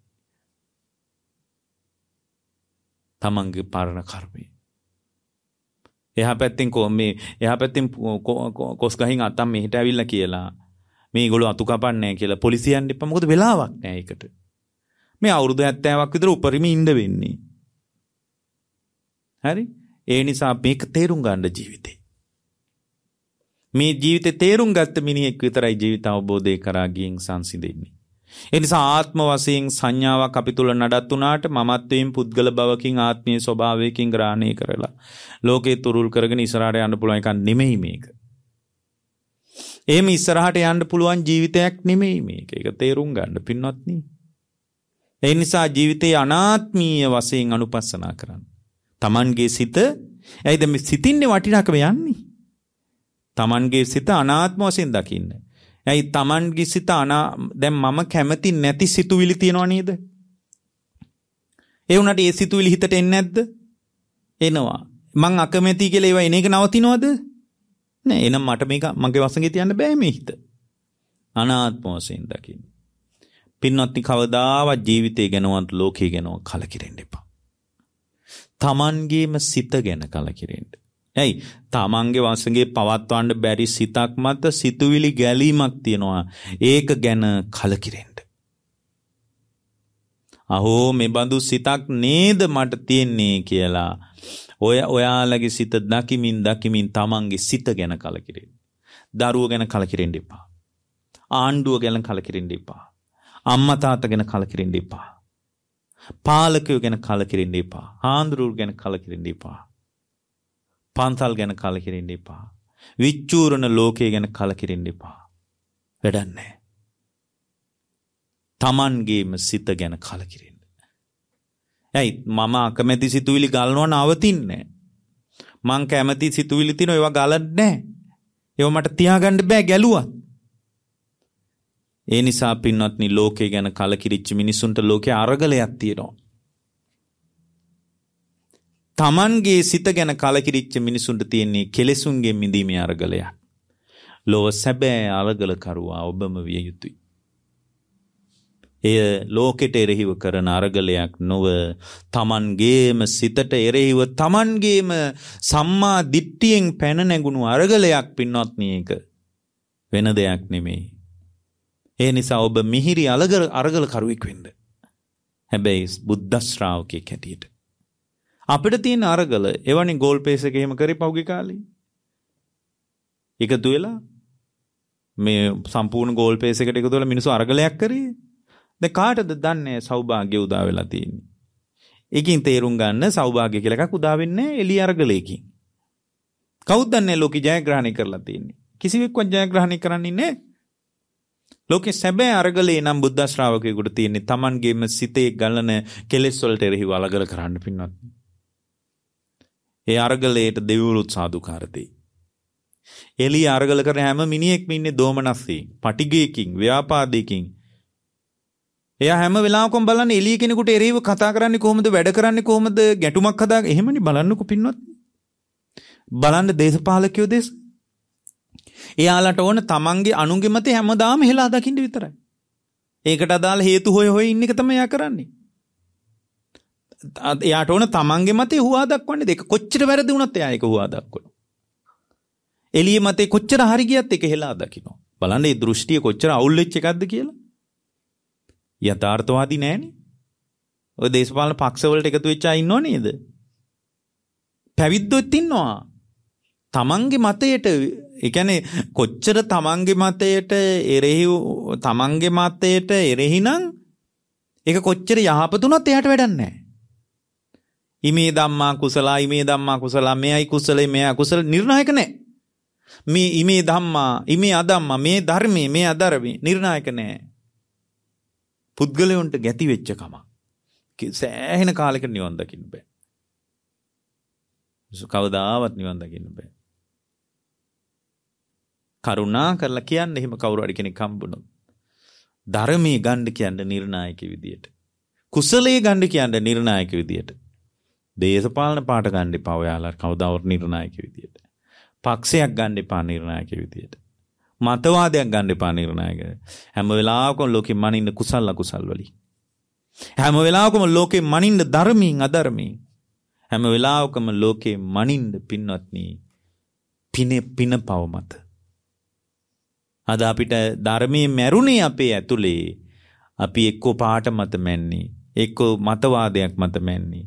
තමන්ගේ පරණ කර්මය. එහා පැත්තෙන් කො මේ එහා පැත්තෙන් කොස් ගහින් අතම් මෙහෙට ඇවිල්ලා කියලා මේගොල්ලෝ අතු කපන්නේ කියලා පොලිසියෙන් ඉප්ප මොකද වෙලාවක් නැහැ ඒකට. මේ අවුරුදු හැත්තෑවක් විතර උපරිම ඉඳ වෙන්නේ. හරි? ඒ නිසා මේක තේරුම් ගන්න ජීවිතේ. මේ ජීවිතේ තේරුම් ගත්ත මිනිහෙක් විතරයි ජීවිත අවබෝධය කරා ගියන් සංසිඳෙන්නේ. ඒ නිසා ආත්ම වශයෙන් සංඥාවක් අපි තුල නඩත් උනාට මමත්වයෙන් පුද්ගල භවකින් ආත්මීය ස්වභාවයකින් ග්‍රහණය කරලා ලෝකේ තුරුල් කරගෙන ඉස්සරහට යන්න පුළුවන් එකක් නෙමෙයි මේක. එහෙම ඉස්සරහට යන්න පුළුවන් ජීවිතයක් නෙමෙයි මේක. ඒක තේරුම් ගන්න පින්වත්නි. ඒ නිසා ජීවිතේ අනාත්මීය වශයෙන් අනුපස්සනා කරන්න. Tamanගේ සිත ඇයිද මේ සිතින්නේ වටිනාකම යන්නේ? Tamanගේ සිත අනාත්ම වශයෙන් දකින්න. ඇයි Tamanගේ සිත අනා දැන් මම කැමති නැති සිතුවිලි තියනවා නේද? ඒ වුණාට ඒ සිතුවිලි හිතට එන්නේ නැද්ද? එනවා. මං අකමැති කියලා ඒවා එන එක නවතිනවද? නෑ. එහෙනම් මට මේක මගේ වශයෙන් තියන්න බෑ මේ හිත. අනාත්ම වශයෙන් දකින්න. පින්වත්නි කවදාවත් ජීවිතය ගැනවත් ලෝකේ ගැනවත් කලකිරෙන්න එපා. Tamanගේම සිත ගැන කලකිරෙන්න. ඇයි? තමන්ගේ වශයෙන් පවත්වන්න බැරි සිතක් මත සිතුවිලි ගැලීමක් තියෙනවා. ඒක ගැන කලකිරෙන්න. අහෝ මේ බඳු සිතක් නේද මට තියෙන්නේ කියලා ඔය ඔයාලගේ සිත දකිමින් දකිමින් තමන්ගේ සිත ගැන කලකිරෙන්න. දරුවෝ ගැන කලකිරෙන්න එපා. ආණ්ඩුව ගැන කලකිරෙන්න එපා. අම්මා තාත්තා ගැන කලකිරෙන්න එපා. පාලකයෝ ගැන කලකිරෙන්න එපා. ආන්දරුවෝ ගැන කලකිරෙන්න එපා. පන්සල් ගැන කලකිරෙන්න එපා. විච්චූරණ ලෝකයේ ගැන කලකිරෙන්න එපා. වැඩක් නැහැ. Tamanගේම සිත ගැන කලකිරෙන්න. ඇයි මම අකමැති සිතුවිලි ගලනවා නවතින්නේ. මං කැමති සිතුවිලි තියෙනවා ඒවා ගලන්නේ නැහැ. ඒවා මට තියාගන්න බෑ ගැලුවත්. ඒ නිසා පින්වත්නි ලෝකේ ගැන කලකිරිච්ච මිනිසුන්ට ලෝකේ අරගලයක් තියෙනවා. Tamanගේ සිත ගැන කලකිරිච්ච මිනිසුන්ට තියෙන්නේ කෙලෙසුන්ගෙන් මිදීමේ අරගලයක්. ලෝව සැබෑ අරගල කරුවා ඔබම විය යුතුයි. එය ලෝකෙට එරෙහිව කරන අරගලයක් නොව Tamanගේම සිතට එරෙහිව Tamanගේම සම්මා දිට්ඨියෙන් පැන නැගුණු අරගලයක් පින්වත්නි ඒක. වෙන දෙයක් නෙමෙයි. ඒ නිසා ඔබ මිහිරි අරගල අරගල කරුවෙක් වෙන්න. හැබැයි බුද්ධ ශ්‍රාවකෙක් හැටියට අපිට තියෙන අරගල එවනි ගෝල් පේස් එක එහෙම කරේ පහුගිය කාලේ. එකතු වෙලා මේ සම්පූර්ණ ගෝල් පේස් එකට එකතු වෙලා මිනිස්සු අරගලයක් කරේ. දැන් කාටද දන්නේ සෞභාග්‍ය උදා වෙලා තියෙන්නේ. ඒකින් තේරුම් ගන්න සෞභාග්‍ය කියලා එකක් උදා වෙන්නේ එළිය අරගලයකින්. කවුද දන්නේ ලෝකේ ජයග්‍රහණය කරලා තියෙන්නේ? කිසිවෙක්වත් ජයග්‍රහණය කරන්නේ නැහැ. ලෝකේ සැබෑ අරගලේ නම් බුද්ධ ශ්‍රාවකයෙකුට තියෙන්නේ Tamanගේම සිතේ ගලන කෙලෙස් වලට එරෙහිව අලගල කරන්න පින්වත්. ඒ අරගලයට දෙවිවරුත් සාදුකාර දෙයි. එළිය අරගල කරන හැම මිනිහෙක්ම ඉන්නේ දෝමනස්සේ, පටිගයකින්, ව්‍යාපාදයකින්. එයා හැම වෙලාවකම බලන්නේ එළිය කෙනෙකුට එරෙහිව කතා කරන්නේ කොහොමද, වැඩ කරන්නේ කොහොමද, ගැටුමක් හදාගෙන. එහෙමනේ බලන්නකො පින්වත්. බලන්න දේශපාලකයෝ දේශ. එයාලට ඕන තමන්ගේ අනුන්ගේ මතේ හැමදාම හෙලා දකින්න විතරයි. ඒකට අදාළ හේතු හොය හොය ඉන්න එක තමයි එයා කරන්නේ. එයාට ඕන තමන්ගේ මතේ හුවා දක්වන්නේ. දෙක කොච්චර වැරදි වුණත් එයා ඒක හුවා දක්වනවා. එළිය මතේ කොච්චර හරි ගියත් ඒක හෙලා දකින්න. බලන්න මේ දෘෂ්ටිය කොච්චර අවුල් වෙච්ච එකක්ද කියලා. යථාර්ථවාදී නෑනේ. ඔය දේශපාලන පක්ෂ වලට එකතු වෙච්ච අය ඉන්නව නේද? පැවිද්දොත් ඉන්නවා. තමන්ගේ මතයට, ඒ කියන්නේ කොච්චර තමන්ගේ මතයට එරෙහි තමන්ගේ මතයට එරෙහි නම් ඒක කොච්චර යහපතුණත් එයාට වැඩක් නැහැ. ඉමේ ධම්මා කුසලා, ඉමේ ධම්මා කුසලා, මෙයයි කුසලයි, මෙය අකුසල නිර්ණායක නැහැ. මේ ඉමේ ධම්මා, ඉමේ අධම්මා, මේ ධර්මයේ, මේ අධර්මයේ නිර්ණායක නැහැ. පුද්ගලයන්ට ගැති වෙච්ච කම. සෑහෙන කාලයකට නිවන් දකින්න බෑ. කවදාවත් නිවන් දකින්න බෑ. කරුණා කරලා කියන්නේ එහෙම කවුරු හරි කෙනෙක් හම්බුනොත්. ධර්මයේ ගන්න කියන්නේ නිර්ණායක විදියට. කුසලයේ ගන්න කියන්නේ නිර්ණායක විදියට. දේශපාලන පාට ගන්න එපා ඔයාලා කවදාවත් නිර්ණායක විදියට. පක්ෂයක් ගන්න එපා නිර්ණායක විදියට. මතවාදයක් ගන්න එපා නිර්ණායක. හැම වෙලාවකම ලෝකෙ මනින්න කුසල අකුසල් වලින්. හැම වෙලාවකම ලෝකෙ මනින්න ධර්මයෙන් අධර්මයෙන්. හැම වෙලාවකම ලෝකේ මනින්න පින්වත්නි පිනේ පින පව මත. අද අපිට ධර්මයේ මැරුණේ අපේ ඇතුලේ. අපි එක්කෝ පාට මත මැන්නේ, එක්කෝ මතවාදයක් මත මැන්නේ.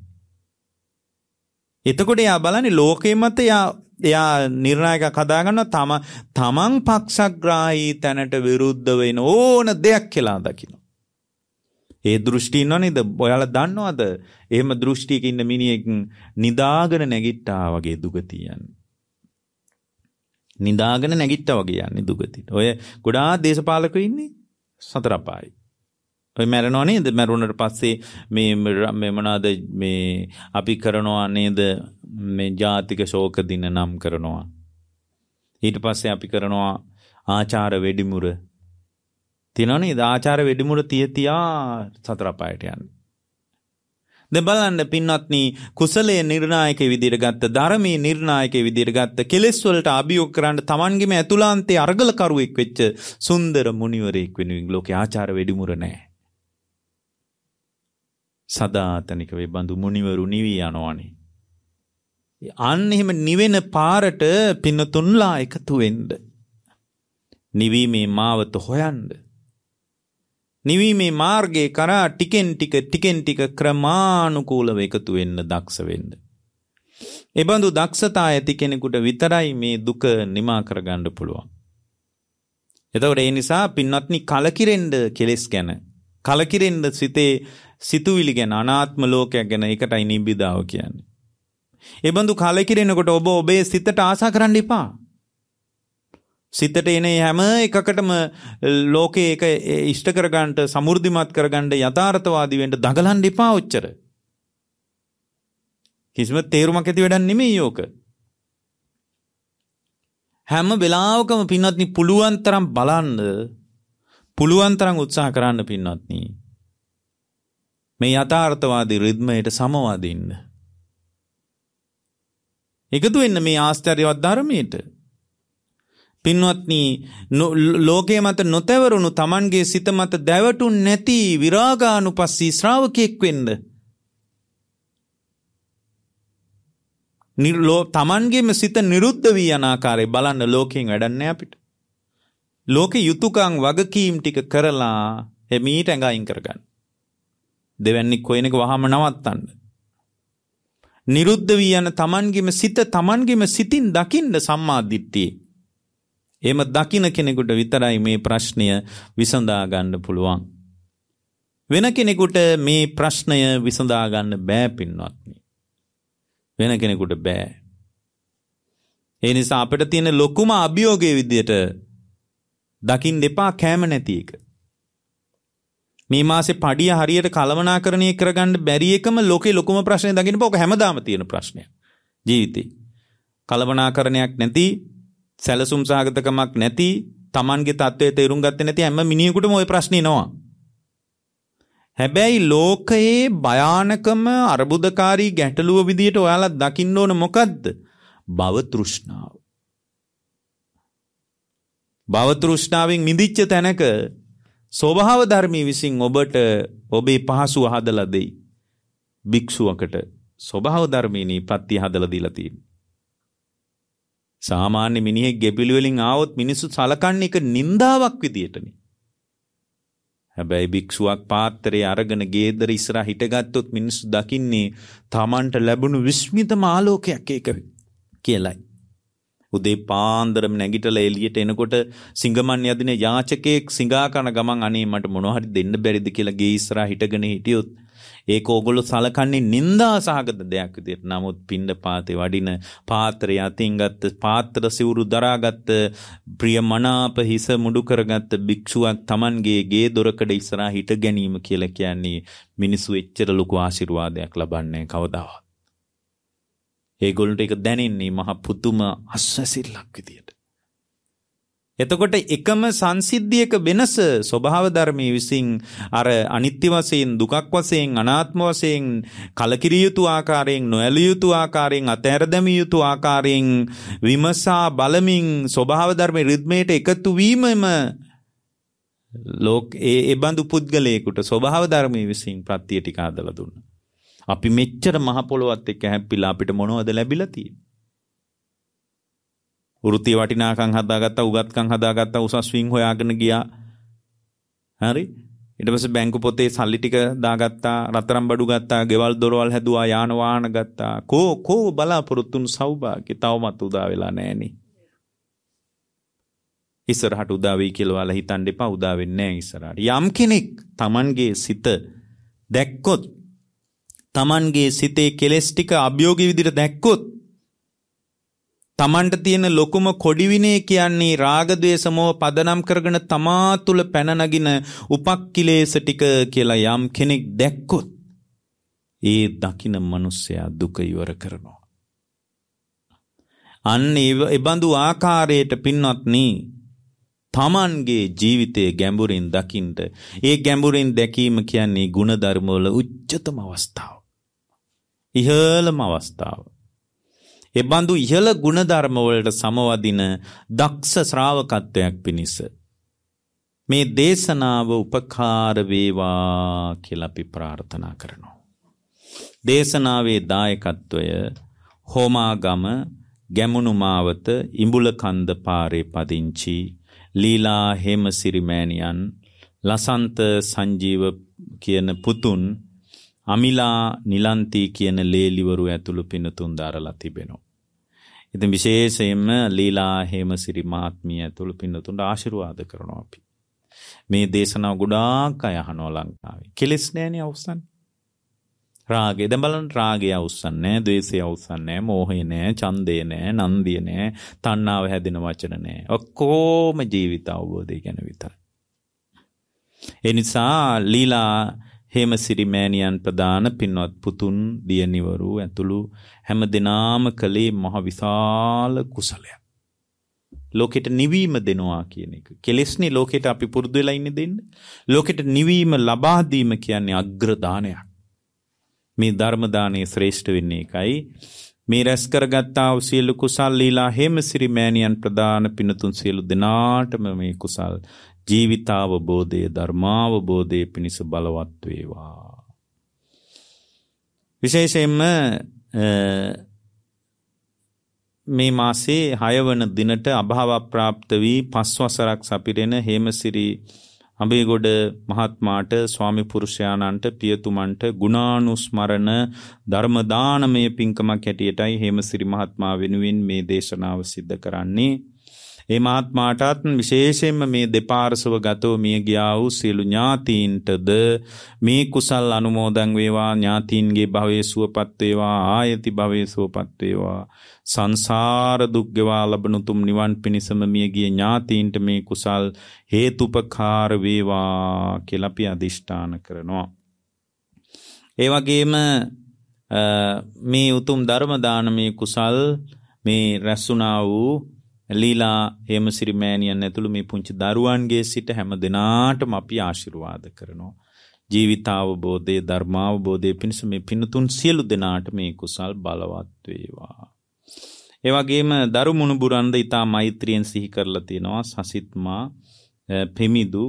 එතකොට එයා බලන්නේ ලෝකේ මත එයා එයා නිර්ණායකයක් හදාගන්නවා. තම තමන් පක්ෂග්‍රාහී තැනට විරුද්ධ වෙන ඕන දෙයක් කියලා දකින්න. ඒ දෘෂ්ටි ඉන්නව නේද? ඔයාලා දන්නවද? එහෙම දෘෂ්ටියක ඉන්න මිනිහෙක් නිදාගෙන නැගිට්ටා වගේ දුගතිය යන්නේ. නිදාගෙන නැගිට්ටා වගේ යන්නේ දුගතියට. ඔය ගොඩාක් දේශපාලකයෝ ඉන්නේ සතර අපායි. ඔය මැරෙනව නේද? මැරුණට පස්සේ මේ මේ මොනවාද මේ අපි කරනවා නේද? මේ ජාතික ශෝක දින නම් කරනවා. ඊට පස්සේ අපි කරනවා ආචාර වෙඩිමුර. තියනවනේ ආචාර වෙඩිමුර තිය තියා සතර අපායට යන්නේ. දැන් බලන්න පින්වත්නි, කුසලයේ නිර්ණායක විදියට ගත්ත, ධර්මයේ නිර්ණායක විදියට ගත්ත, කෙලෙස් වලට අභියෝග කරන්න තමන්ගේම ඇතුළාන්තයේ අරගල කරුවෙක් වෙච්ච සුන්දර මුනිවරයෙක් වෙනුවෙන් ලෝකේ ආචාර වෙඩිමුර නැහැ. සදාතනික වේ බඳු මුනිවරු නිවි යනවනේ. අන්න එහෙම නිවෙන පාරට පින්නතුන්ලා එකතු වෙන්න. නිවීමේ මාවත හොයන්න. නිවීමේ මාර්ගයේ කරා ටිකෙන් ටික ටිකෙන් ටික ක්‍රමානුකූලව එකතු වෙන්න, දක්ෂ වෙන්න. ඒ බඳු දක්ෂතා ඇති කෙනෙකුට විතරයි මේ දුක නිමා කරගන්න පුළුවන්. එතකොට ඒ නිසා පින්වත්නි කලකිරෙන්න කෙලෙස් ගැන, කලකිරෙන්න සිතේ සිතුවිලි ගැන, අනාත්ම ලෝකයක් ගැන, ඒකටයි නිබ්බිදාව කියන්නේ. ඒ බඳු කලකිරෙනකොට ඔබ ඔබේ සිතට ආසා කරන්න එපා. සිතට එන හැම එකකටම ලෝකේ එක ඉෂ්ට කරගන්නට, සමෘද්ධිමත් කරගන්න, යථාර්ථවාදී වෙන්න දඟලන්න එපා ඔච්චර. කිසිම තේරුමක් ඇති වැඩක් නෙමෙයි ඕක. හැම වෙලාවකම පින්වත්නි පුළුවන් තරම් බලන්න, පුළුවන් තරම් උත්සාහ කරන්න පින්වත්නි. මේ යථාර්ථවාදී රිද්මයට සමවදින්න. එකතු වෙන්න මේ ආශ්චර්යවත් ධර්මයට. පින්වත්නි ලෝකයේ මත නොතවරුණු තමන්ගේ සිත මත දැවටුන් නැති විරාගානුපස්සී ශ්‍රාවකෙක් වෙන්න. තමන්ගේම සිත නිරුද්ධ වී යන ආකාරය බලන්න ලෝකයෙන් වැඩක් නැහැ අපිට. ලෝකේ යුතුයකම් වගකීම් ටික කරලා එමීට ඇඟයින් කරගන්න. දෙවැන්නි කොයිනක වහම නවත්තන්න. නිරුද්ධ වී යන තමන්ගේම සිත තමන්ගේම සිතින් දකින්න සම්මා දිට්ඨිය. එහෙම දකින්න කෙනෙකුට විතරයි මේ ප්‍රශ්නය විසඳා ගන්න පුළුවන්. වෙන කෙනෙකුට මේ ප්‍රශ්නය විසඳා ගන්න බෑ පින්වත්නි. වෙන කෙනෙකුට බෑ. ඒ නිසා අපිට තියෙන ලොකුම අභියෝගයේ විදියට දකින්න එපා කෑම නැති එක. මේ මාසේ පඩිය හරියට කළමනාකරණය කරගන්න බැරි එකම ලෝකේ ලොකුම ප්‍රශ්නේ දකින්න බෑ. ඔක හැමදාම තියෙන ප්‍රශ්නයක්. ජීවිතේ. කළමනාකරණයක් නැති, සැලසුම් සහගතකමක් නැති, Tamanගේ තත්ත්වයේ තේරුම් ගත්තේ නැති හැම මිනිහෙකුටම ওই ප්‍රශ්නේ එනවා. හැබැයි ලෝකයේ භයානකම අර්බුදකාරී ගැටලුව විදියට ඔයාලා දකින්න ඕන මොකද්ද? භව තෘෂ්ණාව. භව තෘෂ්ණාවෙන් මිදිච්ච තැනක ස්වභාව ධර්මී විසින් ඔබට ඔබේ පහසුව හදලා දෙයි. භික්ෂුවකට ස්වභාව ධර්මීනී ප්‍රත්‍ය හදලා දීලා තියෙනවා. සාමාන්‍ය මිනිහෙක් ගෙපිලි වලින් ආවොත් මිනිස්සු සලකන්නේ එක නින්දාවක් විදියටනේ. හැබැයි භික්ෂුවක් පාත්‍රයේ අරගෙන ගේදර ඉස්සරහ හිටගත්තොත් මිනිස්සු දකින්නේ Tamanට ලැබුණු විස්මිතම ආලෝකයක් ඒක කියලායි. උදේ පාන්දරම නැගිටලා එළියට එනකොට සිංගමන් යදින යාචකයෙක් සිඟා කන ගමන් අනේ මට මොනවා හරි දෙන්න බැරිද කියලා ගේ ඉස්සරහ හිටගෙන හිටියොත් ඒක ඕගොල්ලෝ සලකන්නේ නිന്ദා සහගත දෙයක් විදියට. නමුත් පින්ඩ පාතේ වඩින පාත්‍රය අතින් ගත්ත පාත්‍ර සිවුරු දරාගත්ත ප්‍රියමනාප හිස මුඩු කරගත්ත භික්ෂුවක් Tamanගේ ගේ දොරකඩ ඉස්සරහ හිට ගැනීම කියලා කියන්නේ මිනිසු එච්චර ලොකු ආශිර්වාදයක් ලබන්නේ කවදාවත්. ඒගොල්ලන්ට ඒක දැනෙන්නේ මහ පුදුම අස්වැසිල්ලක් විදියට. එතකොට එකම සංසිද්ධියක වෙනස ස්වභාව ධර්මයේ විසින් අර අනිත්‍ය වශයෙන් දුකක් වශයෙන් අනාත්ම වශයෙන් කලකිරිය යුතු ආකාරයෙන් නොඇලිය යුතු ආකාරයෙන් අතහැර දැමිය යුතු ආකාරයෙන් විමසා බලමින් ස්වභාව ධර්මයේ රිද්මයට එකතු වීමම ලෝක ඒ ඒ බඳු පුද්ගලයෙකුට ස්වභාව ධර්මයේ විසින් ප්‍රත්‍ය ටික හදලා දුන්නා. අපි මෙච්චර මහ පොළොවත් එක්ක හැප්පිලා අපිට මොනවද ලැබිලා තියෙන්නේ? වෘත්ති වටිනාකම් හදාගත්තා, උගත්කම් හදාගත්තා, උසස් වින් හොයාගෙන ගියා. හරි? ඊට පස්සේ බැංකු පොතේ සල්ලි ටික දාගත්තා, රත්තරන් බඩු ගත්තා, ගෙවල් දොරවල් හැදුවා, යාන වාහන ගත්තා. කෝ කෝ බලාපොරොත්තුන් සෞභාග්‍ය තවමත් උදා වෙලා නැහෙනේ. ඉස්සරහට උදා වෙයි කියලා ඔයාලා හිතන්න එපා. උදා වෙන්නේ නැහැ ඉස්සරහට. යම් කෙනෙක් Tamanගේ සිත දැක්කොත්, Tamanගේ සිතේ කෙලෙස් ටික අභියෝගී විදිහට දැක්කොත්, තමන්ට තියෙන ලොකුම කොඩි විනය කියන්නේ රාග ద్వේෂ මොහ පදනම් කරගෙන තමා තුල පැන නගින උපක්ඛිලේශ ටික කියලා යම් කෙනෙක් දැක්කොත් ඒ දකින මිනිසයා දුක ඉවර කරනවා. අන්න ඒ බඳු ආකාරයට පින්වත්නි තමන්ගේ ජීවිතයේ ගැඹුරින් දකින්න, ඒ ගැඹුරින් දැකීම කියන්නේ ගුණධර්ම වල උච්චතම අවස්ථාව, ඉහළම අවස්ථාව. ඒ බඳු ඉහළ ගුණධර්ම වලට සමවදින දක්ෂ ශ්‍රාවකත්වයක් පිණිස මේ දේශනාව උපකාර වේවා කියලා අපි ප්‍රාර්ථනා කරනවා. දේශනාවේ දායකත්වය හෝමාගම ගැමුණු මාවත ඉඹුලකන්ද පාරේ පදිංචි ලීලා හේමසිරි මෑණියන්, ලසන්ත සංජීව කියන පුතුන්, අමිලා නිලන්ති කියන ලේලිවරු ඇතුළු පිනතුන් දාරලා තිබෙනවා. ඉතින් විශේෂයෙන්ම ලීලා හේමසිරි මහත්මිය ඇතුළු පිනතුන්ට ආශිර්වාද කරනවා අපි. මේ දේශනාව ගොඩාක් අය අහනවා ලංකාවේ. කෙලෙස් නැහැනේ අවසන්. රාගය දැන් බලන්න, රාගය අවසන් නැහැ, ද්වේෂය අවසන් නැහැ, මෝහය නැහැ, ඡන්දය නැහැ, නන්දිය නැහැ, තණ්හාව හැදෙන වචන නැහැ. ඔක්කොම ජීවිත අවබෝධය ගැන විතරයි. ඒ නිසා ලීලා හේමසිරි මෑණියන් ප්‍රදාන පින්වත් පුතුන් දියණිවරු ඇතුළු හැම දිනාම කලේ මහ විශාල කුසලයක්. ලෝකෙට නිවීම දෙනවා කියන එක. කෙලෙස්නේ ලෝකෙට අපි පුරුදු වෙලා ඉන්නේ දෙන්න. ලෝකෙට නිවීම ලබා දීම කියන්නේ අග්‍ර දානයක්. මේ ධර්ම දානයේ ශ්‍රේෂ්ඨ වෙන්නේ එකයි. මේ රැස් කරගත්තා වූ සියලු කුසල් ලීලා හේමසිරි මෑණියන් ප්‍රදාන පින්තුන් සියලු දෙනාටම මේ කුසල් ජීවිතාවබෝධය, ධර්මාවබෝධය පිණිස බලවත් වේවා. විශේෂයෙන්ම මේ මාසේ හය වන දිනට අභාව ප්‍රාප්ත වී පස් වසරක් සපිරෙන හේමසිරි අඹේගොඩ මහත්මාට, ස්වාමි පුරුෂයාණන්ට, පියතුමන්ට ගුණානුස්මරණ ධර්ම දානමය පින්කමක් හැටියටයි හේමසිරි මහත්මයා වෙනුවෙන් මේ දේශනාව සිද්ධ කරන්නේ. ඒ මහත්මාටත් විශේෂයෙන්ම මේ දෙපාර්ශව ගතව මිය ගියා වූ සියලු ඥාතීන්ටද මේ කුසල් අනුමෝදන් වේවා. ඥාතීන්ගේ භවයේ සුවපත් වේවා. ආයති භවයේ සුවපත් වේවා. සංසාර දුක් ගෙවා ලබන උතුම් නිවන් පිණිසම මිය ගිය ඥාතීන්ට මේ කුසල් හේතුපකාර වේවා කියලා අපි අදිෂ්ඨාන කරනවා. ඒ වගේම මේ උතුම් ධර්ම දානමේ කුසල් මේ රැස්ුණා වූ ලීලා හේමසිරි මෑණියන් ඇතුළු මේ පුංචි දරුවන්ගේ සිට හැම දිනාටම අපි ආශිර්වාද කරනවා. ජීවිතාවබෝධය ධර්මාවබෝධය පිණිස මේ පින්තුන් සියලු දෙනාට මේ කුසල් බලවත් වේවා. ඒ වගේම දරු මුණුබුරන්ද ඊටා මෛත්‍රියෙන් සිහි කරලා තිනවා. සසිත්මා පෙමිදු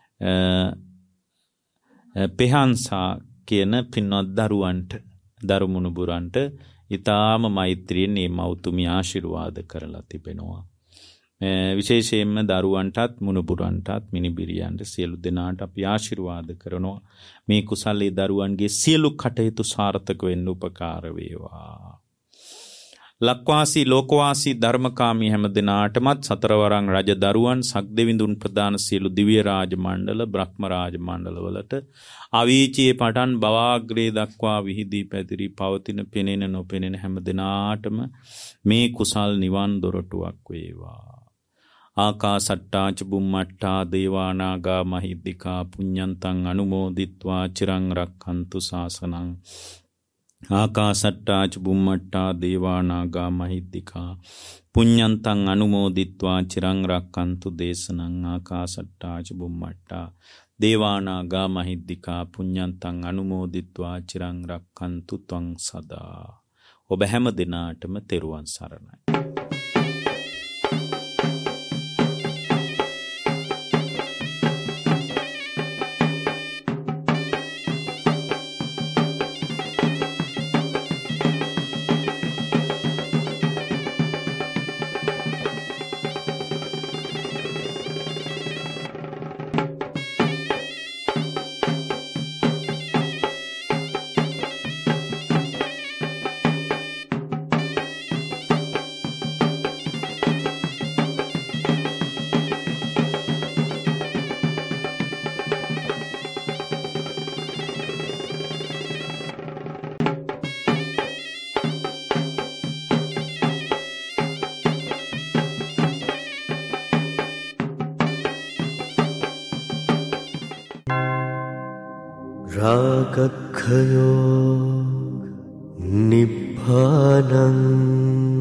පෙහන්සා කියන පින්වත් දරුවන්ට දරු මුණුබුරන්ට ඊටාම මෛත්‍රියෙන් මේ මෞතුමිය ආශිර්වාද කරලා තිබෙනවා. විශේෂයෙන්ම දරුවන්ටත් මුණුබුරන්ටත් මිනිබිරියන්ට සියලු දෙනාට අපි ආශිර්වාද කරනවා. මේ කුසලයේ දරුවන්ගේ සියලු කටයුතු සාර්ථක වෙන්න උපකාර වේවා. ලක්වාසී ලෝකවාසී ධර්මකාමී හැම දිනාටමත් සතරවරන් රජ දරුවන් සක්දෙවිඳුන් ප්‍රදාන සියලු දිව්‍ය රාජ මණ්ඩල බ්‍රහ්ම රාජ මණ්ඩල වලට අවීචයේ පටන් බවාග්‍රේ දක්වා විහිදී පැතිරී පවතින පෙනෙන නොපෙනෙන හැම දිනාටම මේ කුසල් නිවන් දොරටුවක් වේවා. ආකාසට්ටාච බුම්මට්ටා දේවානාගා මහිද්దికා පුඤ්ඤන්තං අනුමෝදිත්වා චිරං රක්ඛන්තු ශාසනං. ආකාසට්ටාච බුම්මට්ටා දේවානාගා මහිද්దికා පුඤ්ඤන්තං අනුමෝදිත්වා චිරං රක්ඛන්තු දේශනං. ආකාසට්ටාච බුම්මට්ටා දේවානාගා මහිද්దికා පුඤ්ඤන්තං අනුමෝදිත්වා චිරං රක්ඛන්තු ත්වං සදා. ඔබ හැම දිනාටම තෙරුවන් සරණයි. रागखयो निब्बानं